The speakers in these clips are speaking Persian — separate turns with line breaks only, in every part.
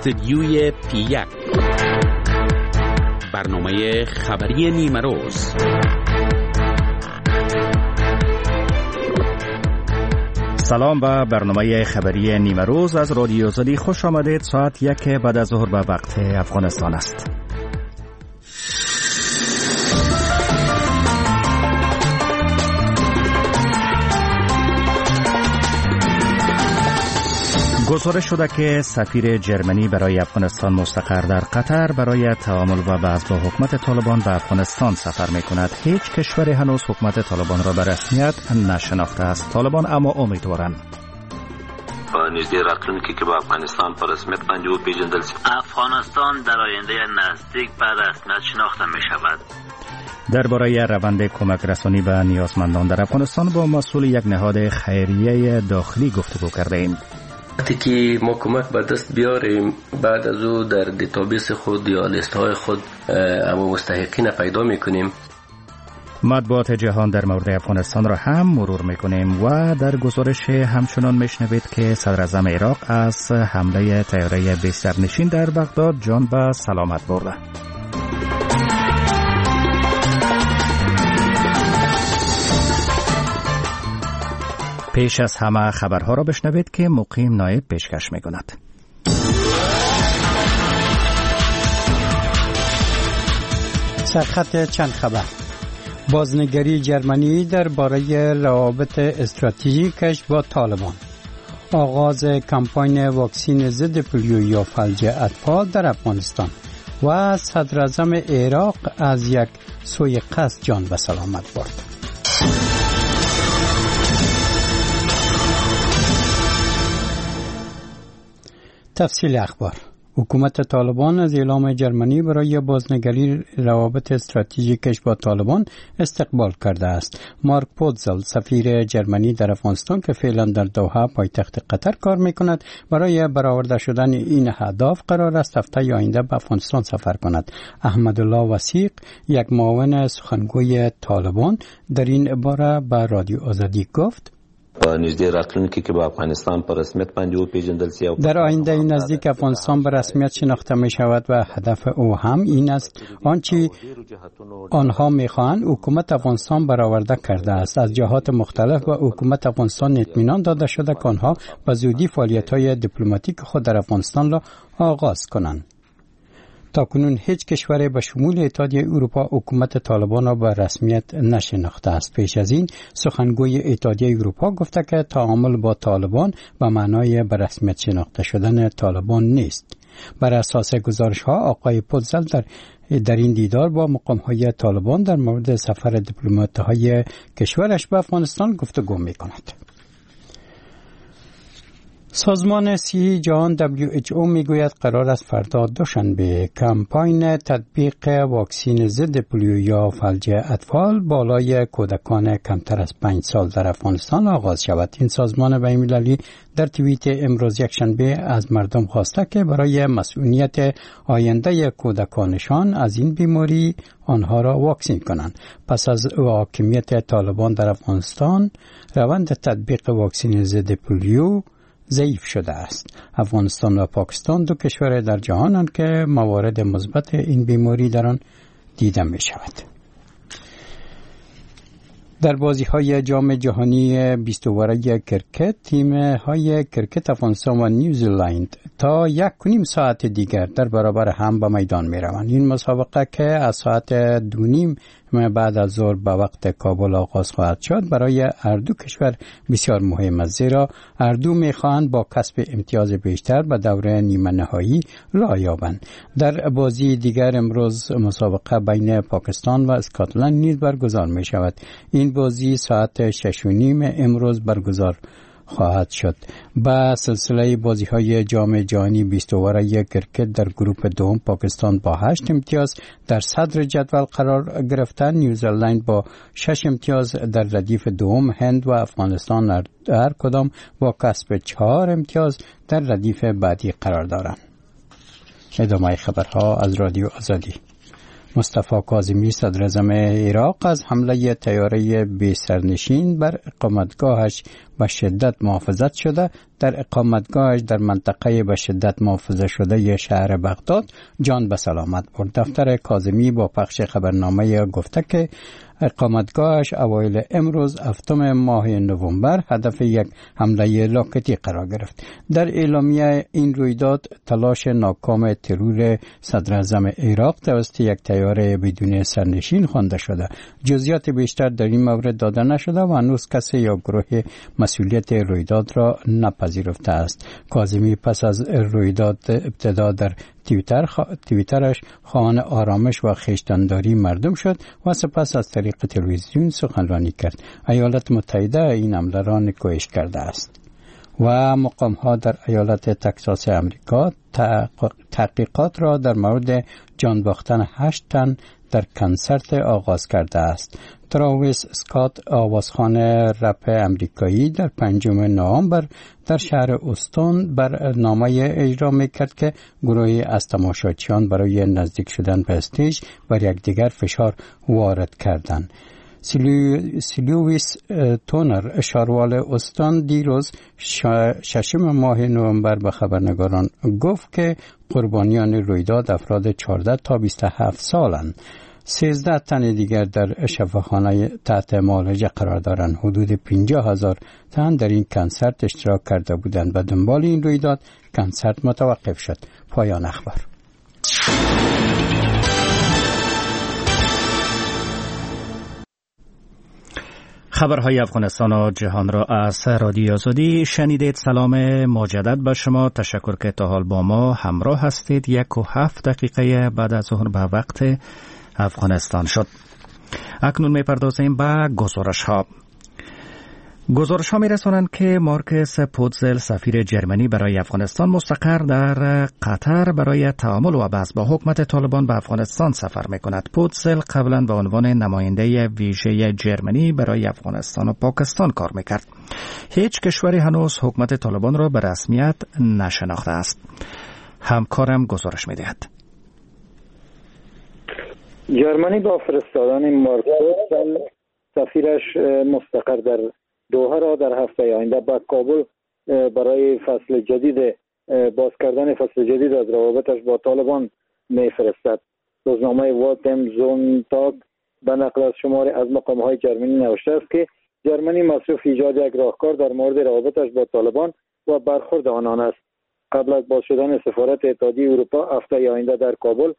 استودیوی P1 برنامه خبری نیمه روز.
سلام به برنامه خبری نیمه روز از رادیو آزادی خوش آمدید. ساعت 1 بعد از ظهر به وقت افغانستان است. گزارش شده که سفیر جرمنی برای افغانستان مستقر در قطر برای تعامل و بحث با حکومت طالبان به افغانستان سفر می کند. هیچ کشوری هنوز حکومت طالبان را به رسمیت نشناخته است. طالبان اما امیدوارند
نزدیک راتلونکی که با افغانستان پر رسمیت باندې وپیژندل شي. افغانستان در آینده نزدیک به رسمیت شناخته می شود.
درباره روند کمک رسانی به نیازمندان در افغانستان با مسئول یک نهاد خیریه داخلی گفتگو کردیم.
وقتی که ما کمک به دست بیاریم بعد از او در دیتابیس خود یا لیست های خود اما مستحقین پیدا میکنیم.
مطبوعات جهان در مورد افغانستان را هم مرور میکنیم و در گزارش همچنان میشنوید که صدر اعظم عراق از حمله طیاره بسترنشین در بغداد جان به سلامت برده. پیش از همه خبرها را بشنوید که مقیم نایب پیشکش می‌کند.
سرخط چند خبر. بازنگری جرمنی درباره روابط استراتژیکش با طالبان. آغاز کمپاین واکسن ضد پولیو یا فلج اطفال در افغانستان و صدر اعظم عراق از یک سوی قصد جان به سلامت برد. تفصیل اخبار. حکومت طالبان از اعلام جرمنی برای بازنگری روابط استراتژیکش با طالبان استقبال کرده است. مارک پوتزل سفیر جرمنی در افغانستان که فعلا در دوحه پایتخت قطر کار میکند برای برآورده شدن این اهداف قرار است هفته آینده به افغانستان سفر کند. احمدالله وثیق یک معاون سخنگوی طالبان در این باره به رادیو آزادی گفت
نزدیک راتلونکی که با افغانستان پر رسمیت باندې وپیژندل شي.
در آینده نزدیک افغانستان به رسمیت شناخته می شود و هدف او هم این است آنچه آنها می خواهند حکومت افغانستان برآورده کرده است. از جهات مختلف به حکومت افغانستان اطمینان داده شده که آنها به زودی فعالیت‌های دیپلماتیک خود در افغانستان را آغاز کنند. تاکنون هیچ کشوری به شمول اتحادیه اروپا حکومت طالبان را به رسمیت نشناخته است. پیش از این سخنگوی اتحادیه اروپا گفته که تعامل با طالبان به معنای به رسمیت شناخته شدن طالبان نیست. بر اساس گزارش ها آقای پوتزل در این دیدار با مقام های طالبان در مورد سفر دیپلمات های کشورش به افغانستان گفتگو می کند. سازمان صحی جهان WHO میگوید قرار است فردا دوشنبه کمپاین تطبیق واکسن ضد پولیو یا فلج اطفال بالای کودکان کمتر از 5 سال در افغانستان آغاز شود. این سازمان بین‌المللی در توییت امروز یکشنبه از مردم خواسته که برای مسئولیت آینده کودکانشان از این بیماری آنها را واکسین کنند. پس از حاکمیت طالبان در افغانستان روند تطبیق واکسن ضد پولیو ضعیف شده است. افغانستان و پاکستان دو کشور در جهانند که موارد مثبت این بیماری در آن دیده می شود. در بازی‌های جام جهانی 20 اوره کرکت تیم‌های کرکت افغانستان و نیوزیلند تا 1.5 ساعت دیگر در برابر هم به میدان می‌روند. این مسابقه که از ساعت 2:30 بعد از ظهر به وقت کابل آغاز خواهد شد برای هر دو کشور بسیار مهم است، زیرا هر دو می‌خواهند با کسب امتیاز بیشتر به دوره نیمه نهایی راه یابند. در بازی دیگر امروز مسابقه بین پاکستان و اسکاتلند نیز برگزار می‌شود. این بازی ساعت 6:30 امروز برگزار خواهد شد. با سلسله بازی‌های جام جهانی 20 اوره کرکت در گروه دوم پاکستان با 8 امتیاز در صدر جدول قرار گرفتن، نیوزیلند با 6 امتیاز در ردیف دوم، هند و افغانستان هر کدام با کسب 4 امتیاز در ردیف بعدی قرار دارند. ادامه خبرها از رادیو آزادی. مصطفی کاظمی صدراعظم عراق از حمله طیاره بی سرنشین بر اقامتگاهش به شدت محافظت شده در اقامتگاهش در منطقه به شدت محافظه شده شهر بغداد جان به سلامت برد. دفتر کاظمی با پخش خبرنامه گفته که اقامتگاهش اوایل امروز 7 ماه نوامبر هدف یک حمله راکتی قرار گرفت. در اعلامیه این رویداد تلاش ناکام ترور صدراعظم عراق توسط یک طیاره بدون سرنشین خوانده شده. جزئیات بیشتر در این مورد داده نشده و هنوز کسی یا گروه مسئولیت رویداد را نپذیرفته است. کاظمی پس از رویداد ابتدا در توییترش خواهان آرامش و خویشتنداری مردم شد و سپس از طریق تلویزیون سخنرانی کرد. ایالات متحده این حمله را نکوهش کرده است. و مقام‌ها در ایالت تگزاس آمریکا تحقیقات را در مورد جان باختن 8 تن در کنسرت آغاز کرده است. تراویس اسکات آوازخوان رپ امریکایی در 5 نوامبر در شهر اوستون برنامه اجرا میکرد که گروهی از تماشاچیان برای نزدیک شدن به استیج بر یکدیگر فشار وارد کردند. سیلویس تونر شاروال استان دیروز 6 ماه نوامبر به خبرنگاران گفت که قربانیان رویداد افراد 14 تا 27 سالند. 13 تن دیگر در شفاخانه تحت معالجه قرار دارند. حدود 50,000 تن در این کنسرت اشتراک کرده بودند و دنبال این رویداد کنسرت متوقف شد. پایان اخبار.
خبرهای افغانستان و جهان را از رادیو آزادی شنیدید. سلام مجدد به شما. تشکر که تا حال با ما همراه هستید. 1:07 بعد از ظهر به وقت افغانستان شد. اکنون میپردازیم به گزارش ها. گزارش ها می رسانند که مارکس پوتزل سفیر جرمنی برای افغانستان مستقر در قطر برای تعامل و بحث با حکومت طالبان به افغانستان سفر می کند. پوتزل قبلا به عنوان نماینده ویژه جرمنی برای افغانستان و پاکستان کار می کرد. هیچ کشوری هنوز حکومت طالبان را به رسمیت نشناخته است. همکارم گزارش می دهد.
جرمنی با فرستادن مارکس سفیرش مستقر در دوحه را در هفته آینده به کابل برای فصل جدید باز کردن فصل جدید از روابطش با طالبان میفرستد. روزنامه والتم زونتاگ به نقل از شماری از مقام‌های جرمنی نوشته است که جرمنی مصروف ایجاد یک راهکار در مورد روابطش با طالبان و برخورد آنان است. قبل از باز شدن سفارت اتحادیه اروپا هفته آینده در کابل،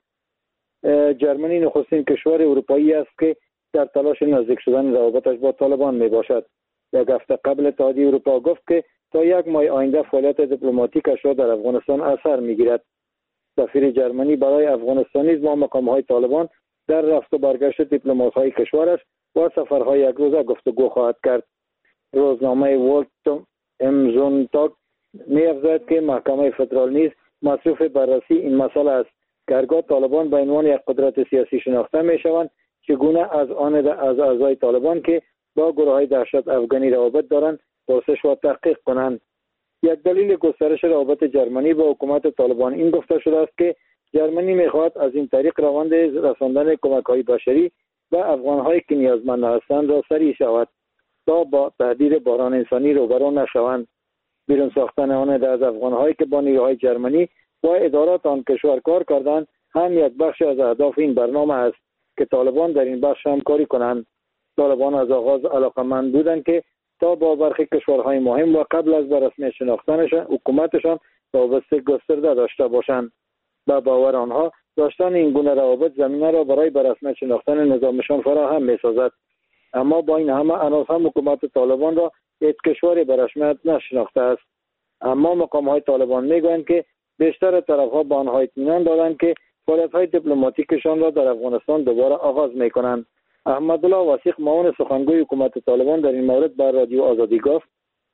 جرمنی نخستین کشور اروپایی است که در تلاش نزدیک شدن روابطش با طالبان می باشد. یک هفته قبل اتحادیه اروپا گفت که تا 1 ماه آینده فعالیت دیپلماتیکش را در افغانستان اثر میگیرد. سفیر جرمنی برای افغانستان نیز با مقام‌های طالبان در رفت و برگشت دیپلمات‌های کشورش و سفرهای یک روزه گفتگو خواهد کرد. روزنامه والت امزونتاگ می‌افزاید که محکمه فدرال نیز مصروف بررسی این مسئله است که هرگاه طالبان به عنوان یک قدرت سیاسی شناخته می‌شوند، چگونه از اعضای طالبان که با گروه‌های دهشت افغانی روابط دارند پرسش و تحقیق کنند. یک دلیل گسترش روابط جرمنی با حکومت طالبان این گفته شده است که جرمنی می‌خواهد از این طریق روند رساندن کمک‌های بشری به افغان‌هایی که نیازمند هستند را سریع شود تا با تهدید بحران انسانی روبرو نشوند. بیرون ساختن آن از افغان‌هایی که با نیروهای جرمنی و ادارات آن کشور کار کردند هم یک بخش از اهداف این برنامه است که طالبان در این بخش همکاری کنند. طالبان از آغاز علاقه‌مند بودند که تا با برخی کشورهای مهم و قبل از به رسمیت شناختنشان حکومتشان روابط گسترده داشته باشند. به باور آنها داشتن این گونه روابط زمینه را برای به رسمیت شناختن نظامشان فراهم می‌سازد. اما با این همه هنوز هم حکومت طالبان را هیچ کشوری به رسمیت نشناخته است. اما مقام‌های طالبان می‌گویند که بیشتر طرف‌ها به آنها اطمینان دارند که فعالیت‌های دیپلماتیکشان را در افغانستان دوباره آغاز می‌کنند. احمدالله وثیق معاون سخنگوی حکومت طالبان در این مورد بر رادیو آزادی گفت: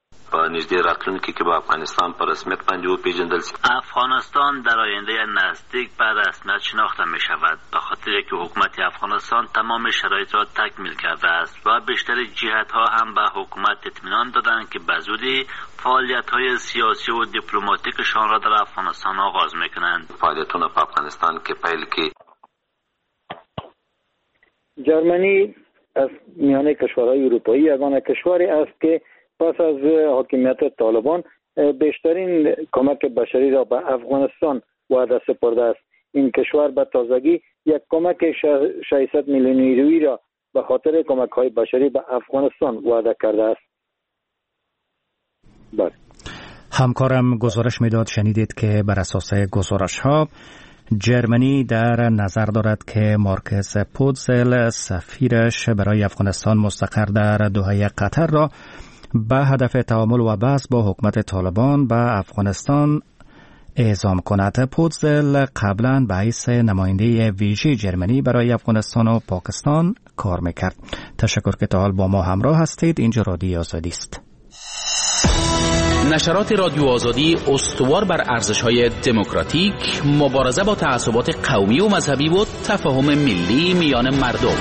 نزدې راتلونکي کې به افغانستان په رسمیت باندې وپیژندل شي.
افغانستان در آینده نزدیک به رسمیت شناخته می شود، به خاطر که حکومت افغانستان تمام شرایط را تکمیل کرده است و بیشتر جهت ها هم به حکومت اطمینان دادند که به زودی فعالیت های سیاسی و دیپلماتیکشان را در افغانستان آغاز می کنند.
فعالیتونه په افغانستان کې پیل کې
جرمنی از میان کشورهای اروپایی یگانه کشوری است که پس از حاکمیت طالبان بیشترین کمک بشری را به افغانستان وعده سپرده است. این کشور به تازگی یک کمک 600 میلیون یورویی را به خاطر کمک‌های بشری به افغانستان وعده کرده است. بله.
همکارم گزارش میداد شنیدید که بر اساس گزارش ها جرمنی در نظر دارد که مارکس پوتزل سفیرش برای افغانستان مستقر در دوحه قطر را به هدف تعامل و بحث با حکومت طالبان به افغانستان اعزام کند. پوتزل قبلا به حیث نماینده ویژه جرمنی برای افغانستان و پاکستان کار میکرد. تشکر که تا حال با ما همراه هستید. اینجا رادیو آزادی است.
نشرات رادیو آزادی استوار بر ارزش‌های دموکراتیک، مبارزه با تعصبات قومی و مذهبی و تفاهم ملی میان مردم.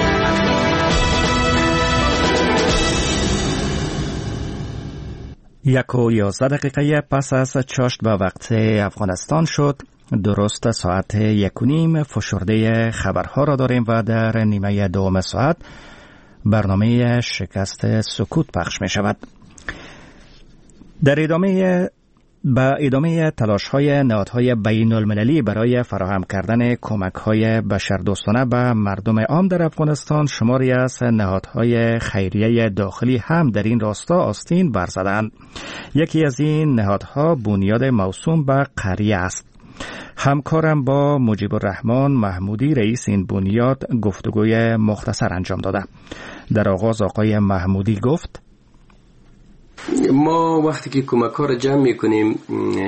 1:11 پس از چاشت به وقت افغانستان شد. درست ساعت 1:30 فشرده خبرها را داریم و در نیمه دوم ساعت برنامه شکست سکوت پخش می شود. در ادامه تلاش‌های نهادهای بین‌المللی برای فراهم کردن کمک‌های بشردوستانه به مردم عام در افغانستان، شماری از نهادهای خیریه داخلی هم در این راستا آستین برزدند. یکی از این نهادها بنیاد موسوم به قریه است. همکارم با مجیب الرحمن محمودی رئیس این بنیاد گفتگوی مختصر انجام داده. در آغاز آقای محمودی گفت:
ما وقتی که کمک ها را جمع میکنیم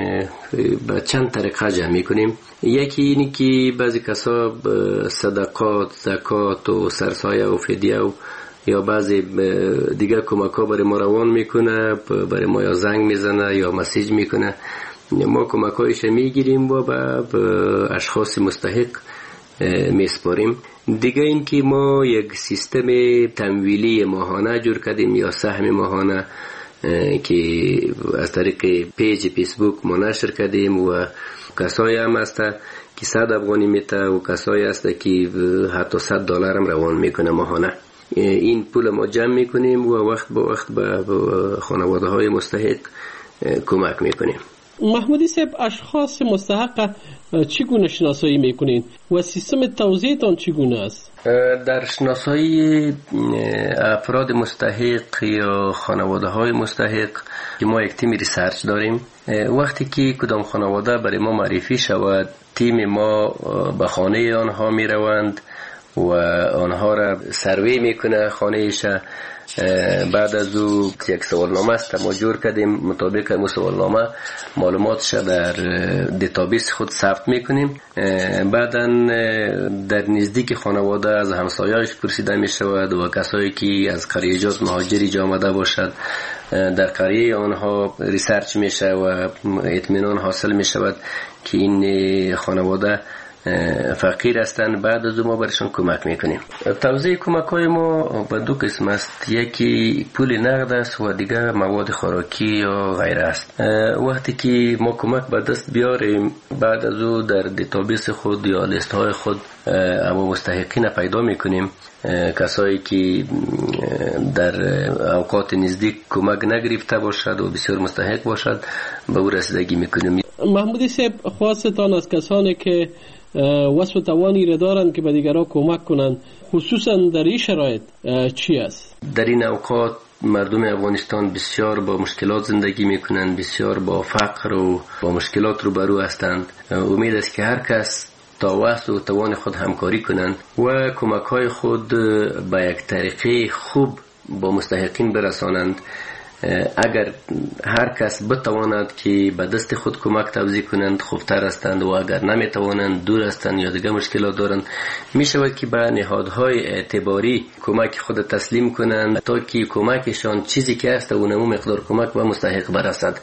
به چند طریقه جمع میکنیم. یکی اینی که بعضی کسا صدقات، زکات و سرسایه و فدیه و یا بعضی دیگه کمک ها برای ما روان میکنه، برای ما یا زنگ میزنه یا مسیج میکنه. ما کمک هایش میگیریم و به اشخاص مستحق میسپاریم. دیگه این که ما یک سیستم تمویلی ماهانه جور کردیم یا سهم ماهانه که از طریق پیج فیسبوک ما نشر کردیم و کسایی هم هست که 100 افغانی میته و کسایی هست که حتی $100 هم روان میکنه ماهانه. این پول ما جمع میکنیم و وقت با وقت به خانواده های مستحق کمک میکنیم.
محمودی صاحب، اشخاص مستحق چگونه شناسایی میکنین و سیستم توزیعتان چگونه است؟
در شناسایی افراد مستحق یا خانواده های مستحق که ما یک تیم ریسرچ داریم، وقتی که کدام خانواده برای ما معرفی شود، تیم ما به خانه آنها می روند و آنها را سروی میکنه خانهش. بعد از او یک سوالنامه است ما جور کردیم، مطابق این سوالنامه معلوماتش در دیتابیس خود ثبت میکنیم. بعدا در نزدیک خانواده از همسایه‌اش پرسیده می شود و کسایی که از قریجات مهاجری جا آمده باشد در قریه آنها ریسرچ میشه و اطمینان حاصل می شود که این خانواده فقیر هستند. بعد از ما برشان کمک میکنیم. توزیع کمک های ما به دو قسم است، یکی پول نقد است و دیگه مواد خوراکی یا غیره است. وقتی که ما کمک به دست بیاریم، بعد از او در دیتابیس خود یا لیست های خود اما مستحقین پیدا میکنیم. کسایی که در اوقات نزدیک کمک نگرفته باشد و بسیار مستحق باشد به او رسیدگی میکنیم.
محمودی صاحب، خواستتان از کسانی که وصف توانی را دارند که به دیگران کمک کنند، خصوصا در این شرایط چی است؟
در این اوقات مردم افغانستان بسیار با مشکلات زندگی میکنند، بسیار با فقر و با مشکلات روبرو هستند. امید است که هر کس تا وصل و توان خود همکاری کنند و کمک های خود به یک طریقه خوب با مستحقین برسانند. اگر هر کس بتواند که به دست خود کمک توزیع کنند خوبتر هستند و اگر نمیتوانند، دور هستند یا دیگه مشکلات دارند، می شود که به نهادهای اعتباری کمک خود تسلیم کنند تا که کمکشان چیزی که هست و نمو مقدار کمک به مستحق برسد.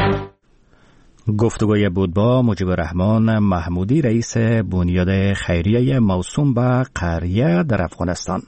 گفتگوی بود با مجیب الرحمن محمودی رئیس بنیاد خیریه موسوم به قریه در افغانستان.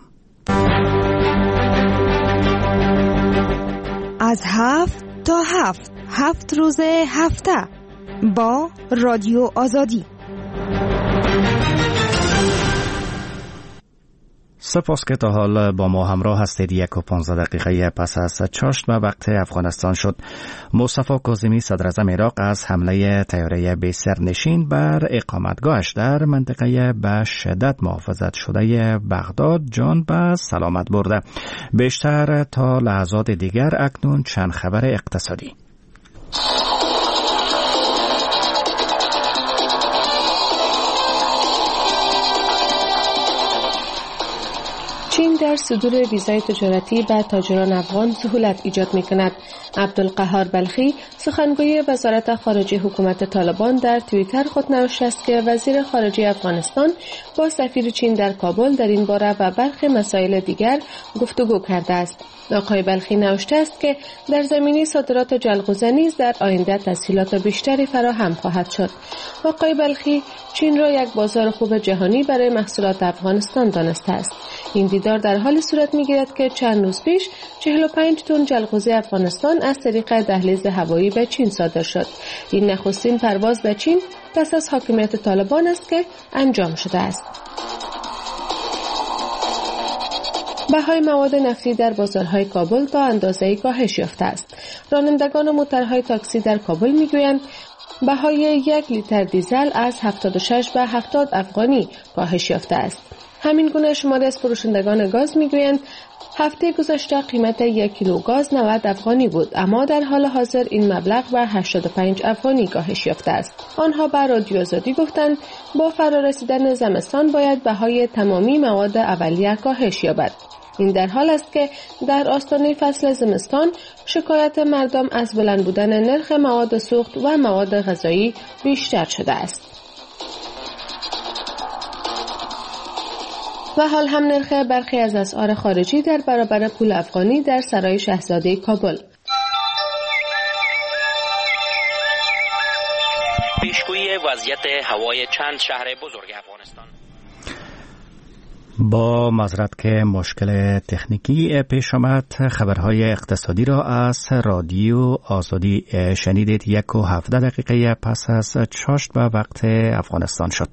از 7 تا 7 روز هفته با رادیو آزادی.
سپاس که تا حال با ما همراه هستید. 1:15 پس از چاشت و وقت افغانستان شد. مصطفی کاظمی صدراعظم عراق از حمله طیاره بی سرنشین بر اقامتگاهش در منطقه به شدت محافظت شده بغداد جان به سلامت برده. بیشتر تا لحظات دیگر. اکنون چند خبر اقتصادی.
چین در صدور ویزای تجارتی به تاجران افغان سهولت ایجاد می‌کند. عبدالقهار بلخی سخنگوی وزارت خارجه حکومت طالبان در توییتر خود نوشته است که وزیر خارجه افغانستان با سفیر چین در کابل در این باره و برخی مسائل دیگر گفتگو کرده است. آقای بلخی نوشته است که در زمینه صادرات جلغوزه نیز در آینده تسهیلات بیشتری فراهم خواهد شد. آقای بلخی چین را یک بازار خوب جهانی برای محصولات افغانستان دانسته است. این دیدار در حال صورت می‌گیرد که چند روز پیش 45 تن جلغوزه افغانستان از طریق دهلیز هوایی به چین صادر شد. این نخستین پرواز به چین پس از حاکمیت طالبان است که انجام شده است. بهای مواد نفتی در بازارهای کابل تا اندازه‌ای کاهش یافته است. رانندگان و موتورهای تاکسی در کابل می‌گویند بهای 1 لیتر دیزل از 76 به 70 افغانی کاهش یافته است. همین گونه شماری از فروشندگان گاز میگویند هفته گذشته قیمت 1 کیلو گاز 90 افغانی بود، اما در حال حاضر این مبلغ به 85 افغانی کاهش یافته است. آنها به رادیو آزادی گفتند با فرارسیدن زمستان باید بهای تمامی مواد اولیه کاهش یابد. این در حال است که در آستانه فصل زمستان شکایت مردم از بلند بودن نرخ مواد سوخت و مواد غذایی بیشتر شده است. و حال هم نرخ برخی از اسعار خارجی در برابر پول افغانی در سرای شاهزاده کابل.
پیشگویی وضعیت هوای چند شهر بزرگ افغانستان.
با معذرت که مشکل تکنیکی پیش آمد، خبرهای اقتصادی را از رادیو آزادی شنیدید. 1:17 پس از چاشت و وقت افغانستان شد.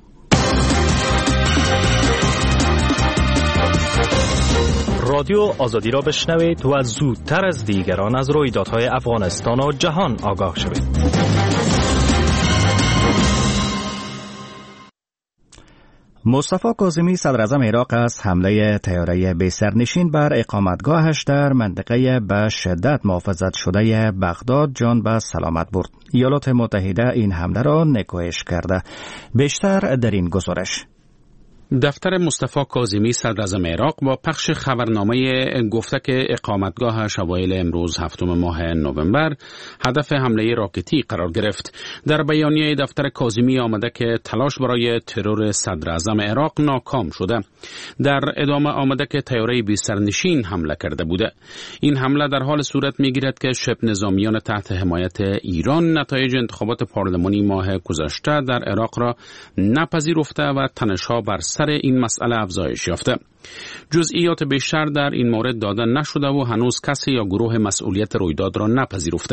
رادیو آزادی را بشنوید و زودتر از دیگران از رویدادهای افغانستان و جهان آگاه شوید.
مصطفی کاظمی صدراعظم عراق از حمله طیاره بی سرنشین بر اقامتگاهش در منطقه به شدت محافظت شده بغداد جان به سلامت برد. ایالات متحده این حمله را نکوهش کرده. بیشتر در این گزارش.
دفتر مصطفی کاظمی صدراعظم عراق با پخش خبرنامه گفته که اقامتگاهش اوایل امروز 7 ماه نوامبر هدف حمله راکتی قرار گرفت. در بیانیه دفتر کاظمی آمده که تلاش برای ترور صدراعظم عراق ناکام شده. در ادامه آمده که طیاره بی سرنشین حمله کرده بوده. این حمله در حال صورت میگیرد که شبه نظامیان تحت حمایت ایران نتایج انتخابات پارلمانی ماه گذشته در عراق را نپذیرفته و تنش‌ها بر سر این مسئله افزایش یافته. جزئیات بیشتر در این مورد داده نشده و هنوز کسی یا گروه مسئولیت رویداد را نپذیرفته.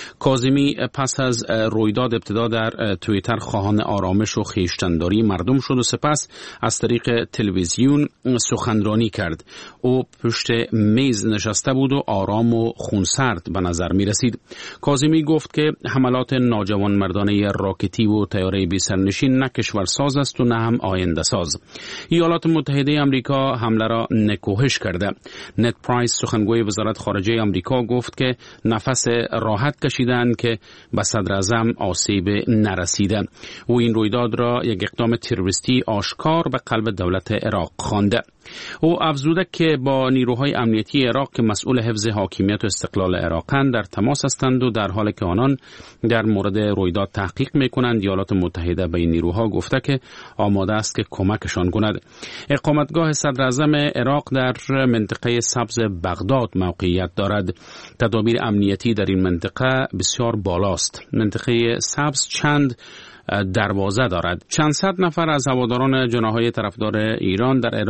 کاظمی پس از رویداد ابتدا در توییتر خواهان آرامش و خویشتن‌داری مردم شد و سپس از طریق تلویزیون سخنرانی کرد. او پشت میز نشسته بود و آرام و خونسرد به نظر می رسید. کاظمی گفت که حملات ناجوانمردانه راکتی و طیاره بی سرنشین نه کشورساز است و نه هم آینده ساز. ایالات متحده آمریکا حمله را نکوهش کرده. نت پرایس سخنگوی وزارت خارجه آمریکا گفت که نفس راحت کشیدند که به صدراعظم آسیب نرسیده. او این رویداد را یک اقدام تروریستی آشکار به قلب دولت عراق خوانده. او افزوده که با نیروهای امنیتی عراق که مسئول حفظ حاکمیت و استقلال عراقند در تماس هستند و در حالی که آنان در مورد رویداد تحقیق میکنند، ایالات متحده به این نیروها گفته که آماده است که کمکشان کند. اقامتگاه صدراعظم عراق در منطقه سبز بغداد موقعیت دارد. تدابیر امنیتی در این منطقه بسیار بالاست. منطقه سبز چند دروازه دارد. چند صد نفر از هواداران جناح‌های طرفدار ایران در عراق در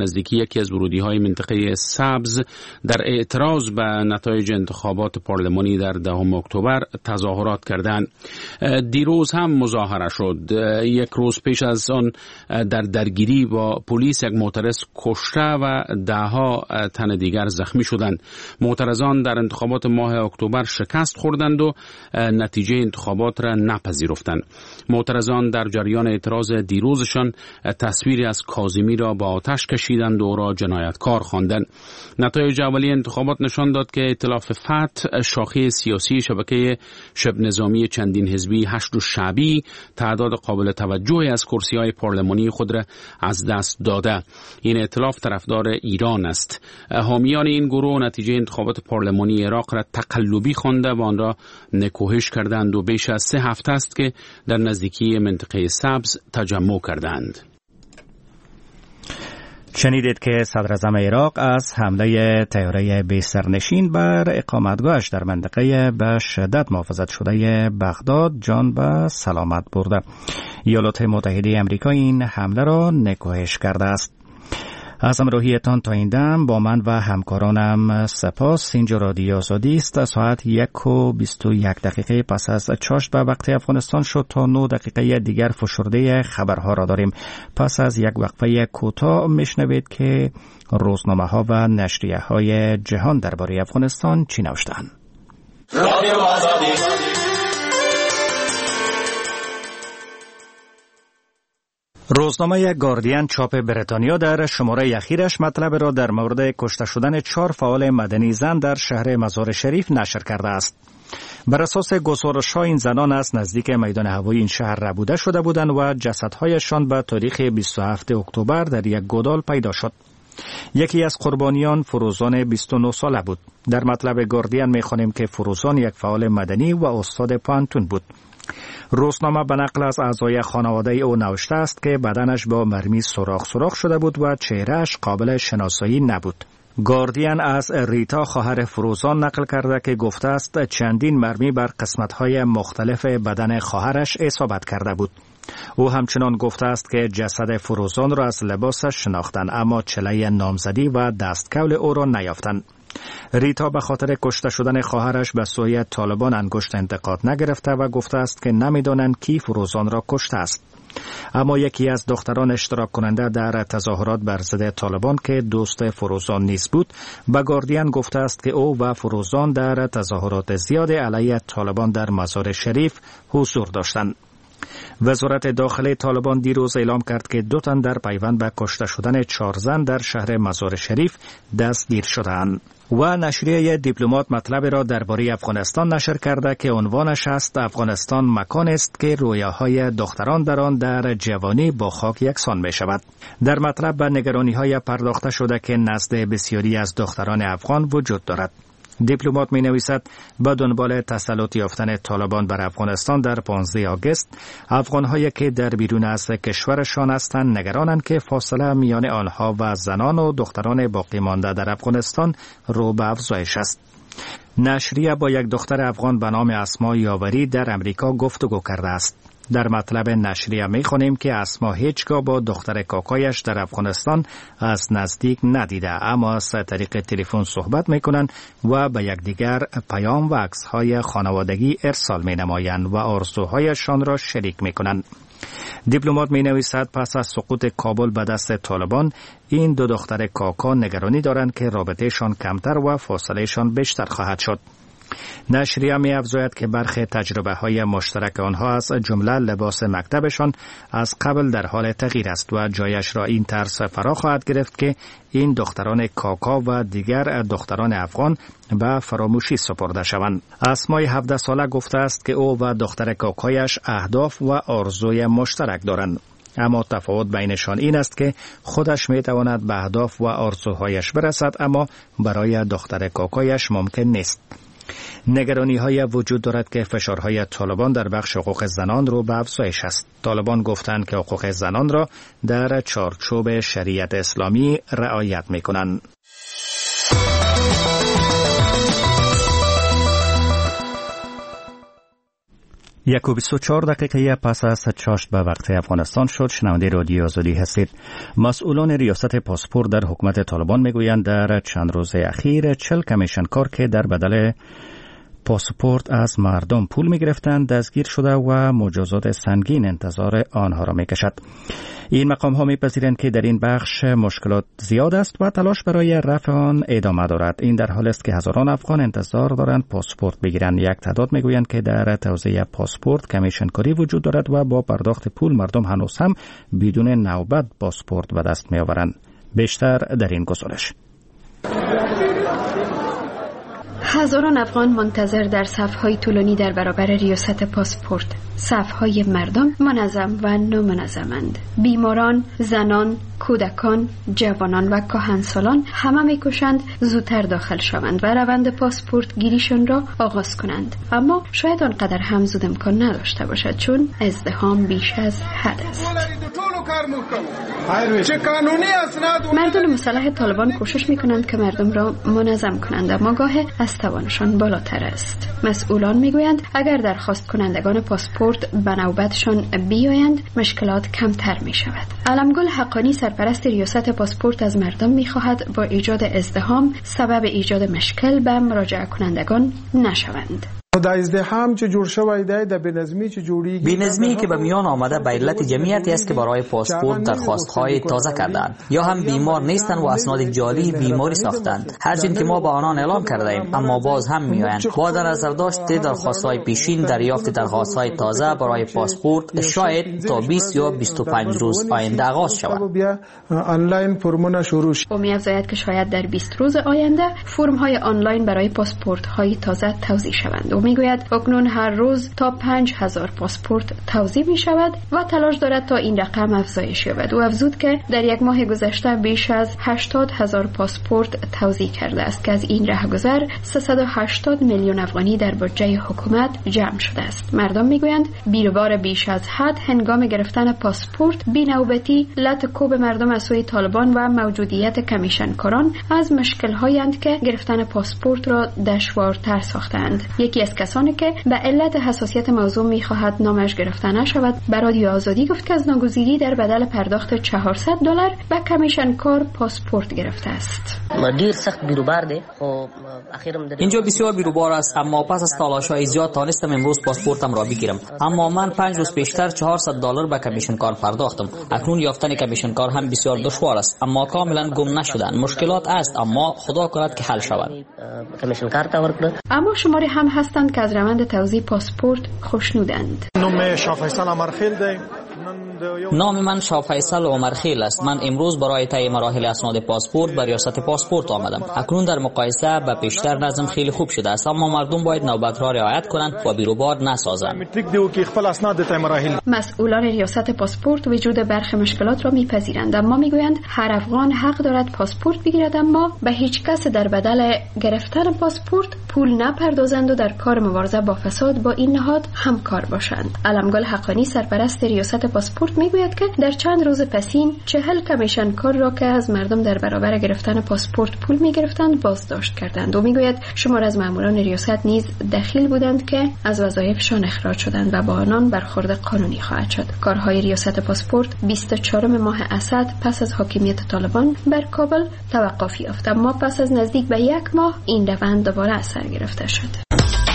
نزدیکی یکی از ورودی‌های منطقه سبز در اعتراض به نتایج انتخابات پارلمانی در 10 اکتبر تظاهرات کردند. دیروز هم مظاهره شد. یک روز پیش از آن در درگیری با پلیس یک معترض کشته و 10 تن دیگر زخمی شدند. معترضان در انتخابات ماه اکتبر شکست خوردند و نتیجه انتخابات را نپذیرفتند. معترضان در جریان اعتراض دیروزشان تصویری از کاظمی را با آتش کشیدند و او را جنایتکار خواندند. نتایج اولیه انتخابات نشان داد که ائتلاف فتح، شاخه سیاسی شبکه شبه نظامی چندین حزبی حشد شعبی، تعداد قابل توجهی از کرسی‌های پارلمانی خود را از دست داده. این ائتلاف طرفدار ایران است. حامیان این گروه نتیجه انتخابات پارلمانی عراق را تقلبی خوانده و آن را نکوهش کردند و بیش از 3 هفته است که در نزدیکی منطقه سبز تجمع کردند.
شنیدید که صدر اعظم عراق از حمله طیاره بی سرنشین بر اقامتگاهش در منطقه به شدت محافظت شده بغداد جان به سلامت برده. ایالات متحده آمریکا این حمله را نکوهش کرده است. از همراهیتان تا این دم با من و همکارانم سپاس. اینجا رادیو آزادی است. ساعت 1:21 پس از چاشت به وقت افغانستان شد. تا 9 دقیقه دیگر فشرده خبرها را داریم. پس از یک وقفه کوتاه میشنوید که روزنامه ها و نشریه های جهان درباره افغانستان چی نوشتند. رادیو آزادی. روزنامه گاردین چاپ بریتانیا در شماره اخیرش مطلب را در مورد کشته شدن 4 فعال مدنی زن در شهر مزار شریف نشر کرده است. بر اساس گزارش‌ها این زنان از نزدیک میدان هوایی این شهر ربوده شده بودند و جسدهایشان به تاریخ 27 اکتبر در یک گودال پیدا شد. یکی از قربانیان فروزان 29 ساله بود. در مطلب گاردین می‌خوانیم که فروزان یک فعال مدنی و استاد پانتون بود. روزنامه به نقل از اعضای خانواده او نوشته است که بدنش با مرمی سوراخ شده بود و چهرهش قابل شناسایی نبود. گاردین از ریتا خواهر فروزان نقل کرده که گفته است چندین مرمی بر قسمت‌های مختلف بدن خواهرش اصابت کرده بود. او همچنان گفته است که جسد فروزان را از لباسش شناختند اما چله نامزدی و دستکول او را نیافتند. ریتا به خاطر کشته شدن خواهرش به سوی طالبان انگشت انتقاد نگرفته و گفته است که نمیدانند کی فروزان را کشته است. اما یکی از دختران اشتراک کننده در تظاهرات بر ضد طالبان که دوست فروزان نیز بود به گاردین گفته است که او و فروزان در تظاهرات زیاد علیه طالبان در مزار شریف حضور داشتند. وزارت داخلی طالبان دیروز اعلام کرد که 2 تن در پیوند به کشته شدن 4 زن در شهر مزار شریف دستگیر شدند. و نشریه دیپلمات مطلب را درباره افغانستان نشر کرده که عنوانش است افغانستان مکان است که رویاهای دختران در آن در جوانی با خاک یکسان می شود. در مطلب به نگرانی‌های پرداخته شده که نزد بسیاری از دختران افغان وجود دارد. دیپلمات می نویسد با دنبال تسلط یافتن طالبان بر افغانستان در 15 آگوست افغان‌هایی که در بیرون از کشورشان هستند نگرانند که فاصله میان آنها و زنان و دختران باقی مانده در افغانستان رو به افزایش است. نشریه با یک دختر افغان به نام اسما یاوری در امریکا گفتگو کرده است. در مطلب نشریه می‌خوانیم که اسما هیچگاه با دختر کاکایش در افغانستان از نزدیک ندیده اما از طریق تلفن صحبت می‌کنند و به یکدیگر پیام و عکس‌های خانوادگی ارسال می‌نمایند و آرزوهایشان را شریک می‌کنند. دیپلمات می‌نویسد پس از سقوط کابل به دست طالبان این 2 دختر کاکا نگرانی دارند که رابطه‌شان کمتر و فاصله‌شان بیشتر خواهد شد. نشریه می افزاید که برخی تجربه های مشترک آنها از جمله لباس مکتبشان از قبل در حال تغییر است و جایش را این ترس فرا خواهد گرفت که این دختران کاکا و دیگر دختران افغان به فراموشی سپرده شوند. اسمای 17 ساله گفته است که او و دختر کاکایش اهداف و آرزوی مشترک دارند. اما تفاوت بینشان این است که خودش می تواند به اهداف و آرزوهایش برسد اما برای دختر کاکایش ممکن نیست. نگرانی های وجود دارد که فشارهای طالبان در بخش حقوق زنان رو به افزایش است. طالبان گفتند که حقوق زنان را در چارچوب شریعت اسلامی رعایت می کنند. 1:24 پس از چاشت به وقت افغانستان شد. شنونده رادیو آزادی هستید. مسئولان ریاست پاسپورت در حکومت طالبان میگویند در چند روز اخیر 40 کمیشنکار که در بدل پاسپورت از مردم پول میگرفتند دستگیر شده و مجازات سنگین انتظار آنها را میکشد. این مقام ها میپذیرند که در این بخش مشکلات زیاد است و تلاش برای رفع آن ادامه دارد. این در حالی است که هزاران افغان انتظار دارند پاسپورت بگیرند. یک تعداد میگویند که در توزیع پاسپورت کمیشنکاری وجود دارد و با پرداخت پول مردم هنوز هم بدون نوبت پاسپورت به دست میآورند. بیشتر در این گزارش.
هزاران افغان منتظر در صف‌های طولانی در برابر ریاست پاسپورت. صف‌های مردم منظم و نامنظمند. بیماران، زنان، کودکان، جوانان و کهنسالان همه می‌کوشند زودتر داخل شوند و روند پاسپورت گیریشان را آغاز کنند. اما شاید آنقدر هم زود امکان نداشته باشد چون ازدحام بیش از حد است. مردم مسلح طالبان کوشش می‌کنند که مردم را منظم کنند اما گاهی از توانشان بالاتر است. مسئولان میگویند اگر درخواست کنندگان پاسپورت به نوبتشان بیایند مشکلات کمتر می شود. علمگل حقانی سرپرست ریاست پاسپورت از مردم می خواهد با ایجاد ازدحام سبب ایجاد مشکل به مراجعه کنندگان نشوند.
بی‌نظمی که به میان آمده به علت جمعیتی است که برای پاسپورت درخواست‌های تازه کردند یا هم بیمار نیستند و اسناد جعلی بیماری ساختند. هرچند که ما با آنان اعلام کرده ایم اما باز هم میآیند. با در نظر داشت درخواست‌های پیشین دریافت درخواست‌های تازه برای پاسپورت شاید تا 20 یا 25 روز آینده آغاز شود.
او می‌افزاید که شاید در 20 روز آینده فرم‌های آنلاین برای پاسپورت‌های تازه توزیع شوند. میگوید اکنون هر روز تا 5000 پاسپورت توزیع می شود و تلاش دارد تا این رقم افزایش یابد. او افزود که در یک ماه گذشته بیش از 80,000 پاسپورت توزیع کرده است که از این رهگذر 380 میلیون افغانی در بودجه حکومت جمع شده است. مردم میگویند بیروبار بیش از حد هنگام گرفتن پاسپورت بی‌نوبتی لط کوب مردم از سوی طالبان و موجودیت کمیشنکاران از مشکل‌هایی اند که گرفتن پاسپورت را دشوارتر ساختند. یکی از کسانی که به علت حساسیت موضوع می‌خواهد نامش گرفته نشود به رادیو آزادی گفت که از ناگزیری در بدل پرداخت $400 به کمیشنکار پاسپورت گرفته است.
دیر سخت بیروبار ده. اینجا بسیار بیروبار است اما پس از تلاش‌های زیاد تانستم امروز پاسپورتم را بگیرم. اما من 5 روز پیشتر $400 به کمیشنکار پرداختم. اکنون یافتن کمیشنکار هم بسیار دشوار است اما کاملا گم نشدن. مشکلات است اما خدا کند که حل شود.
اما شماری هم هستند که از روند توزیع پاسپورت خوشنودند.
نام من شاه فیصل عمرخیل است. من امروز برای طی مراحل اسناد پاسپورت به ریاست پاسپورت آمدم. اکنون در مقایسه با پیشتر نظم خیلی خوب شده است اما مردم باید نوبت را رعایت کنند و بیروبار نسازند.
مسئولان ریاست پاسپورت وجود برخی مشکلات را میپذیرند اما میگویند هر افغان حق دارد پاسپورت بگیرد اما به هیچ کس در بدل گرفتن پاسپورت پول نپردازند و در کار مبارزه با فساد با این نهاد همکار باشند. علمگل حقانی سرپرست ریاست پاسپورت میگوید که در چند روز پسین 40 کمیشنکار را که از مردم در برابر گرفتن پاسپورت پول میگرفتند بازداشت کردند. و میگوید شمار از ماموران ریاست نیز دخیل بودند که از وظایفشان اخراج شدند و با آنان برخورد قانونی خواهد شد. کارهای ریاست پاسپورت 24 ماه اسد پس از حاکمیت طالبان بر کابل توقف یافت اما پس از نزدیک به 1 ماه این روند دوباره اثر گرفته شد.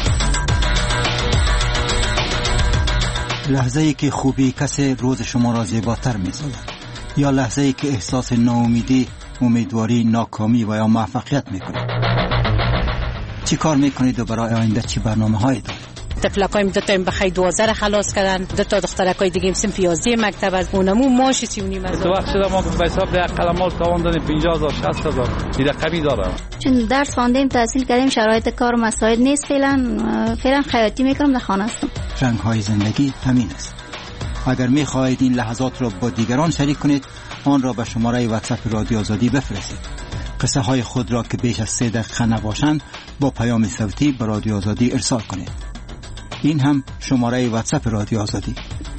لحظه‌ای که خوبی کسی روز شما را زیباتر می‌سازد یا لحظه‌ای که احساس ناامیدی، امیدواری، ناکامی و یا موفقیت می‌کنید. چی کار می‌کنید و برای آینده چی برنامه‌هایی دارید؟
طفلکایم 2 تا بخیر 12 خلاص کردن 2 تا دخترکای دیگه سن 11 مکتب از اونمو ماش 39 از
تو وقت شده ما به حساب یک قلمال تاوان دادیم 50000 60000 این رقمی داره.
چون درس خواندیم تحصیل کردیم شرایط کار مساعد نیست فعلا خیاطی میکنم در خانه هستم.
رنگ‌های زندگی همین است. اگر می‌خواهید این لحظات را با دیگران شریک کنید آن را به شماره واتساپ رادیو آزادی بفرستید. قصه های خود را که بیش از 3 دقیقه نباشند با پیام صوتی به رادیو آزادی ارسال کنید. این هم شماره واتساپ رادیو آزادی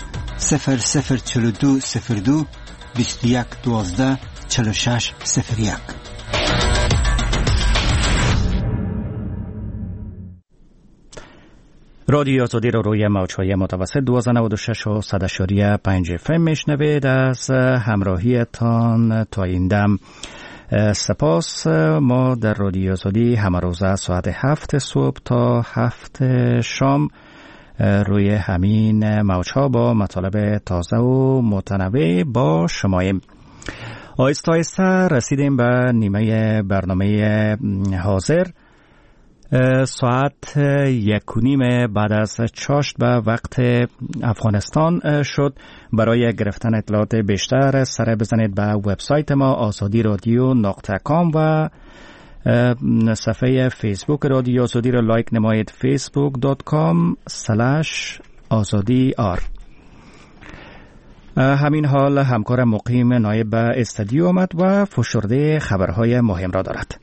0042 02 21 12 46 01.
رادیو آزادی را روی موج‌های متوسط 1296 و 100.5 FM میشنوید. از همراهیتان تا این دم سپاس. ما در رادیو آزادی همه روز از ساعت 7 صبح تا 7 شام روی همین موج‌ها با مطالب تازه و متنوع با شماییم. آهسته آهسته رسیدیم به نیمه برنامه حاضر. ساعت 1:30 بعد از چاشت به وقت افغانستان شد. برای گرفتن اطلاعات بیشتر سر بزنید به وبسایت ما azadiradyo.com و صفحه فیسبوک رادیو آزادی را لایک نمایید، facebook.com/azadiyar. همین حال همکار مقیم نایب استودیو آمد و فشرده خبرهای مهم را دارد.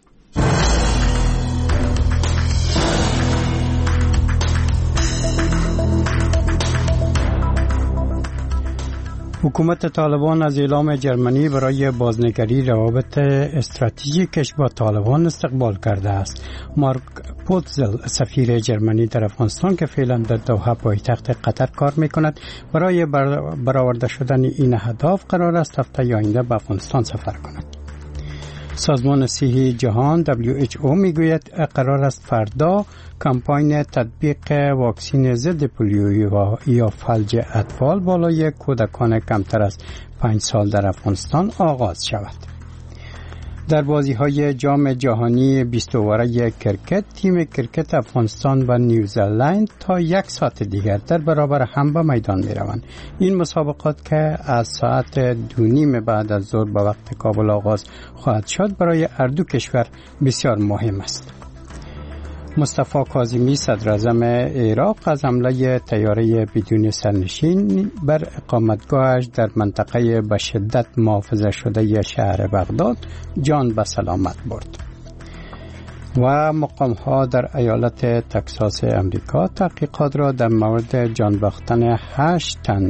حکومت طالبان از اعلام جرمنی برای بازنگری روابط استراتژیکش با طالبان استقبال کرده است. مارک پوتزل سفیر جرمنی در افغانستان که فعلا در دوحه پایتخت قطر کار میکند برای برآورده شدن این اهداف قرار است هفته آینده به افغانستان سفر کند. سازمان صحی جهان WHO میگوید قرار است فردا کمپاین تطبیق واکسن ضد پولیو یا فلج اطفال بالای کودکان کمتر از 5 سال در افغانستان آغاز شود. در بازی‌های جام جهانی 20 اوره کرکت، تیم کرکت افغانستان و نیوزلند تا 1 ساعت دیگر در برابر هم به میدان می‌روند. این مسابقات که از ساعت 2:30 بعد از ظهر به وقت کابل آغاز خواهد شد برای هر دو کشور بسیار مهم است. مصطفی کاظمی صدراعظم عراق از حمله طیاره بدون سرنشین بر اقامتگاهش در منطقه به شدت محافظه شده شهر بغداد جان به سلامت برد. و مقام‌ها در ایالت تکساس امریکا تحقیقات را در مورد جان باختن 8 تن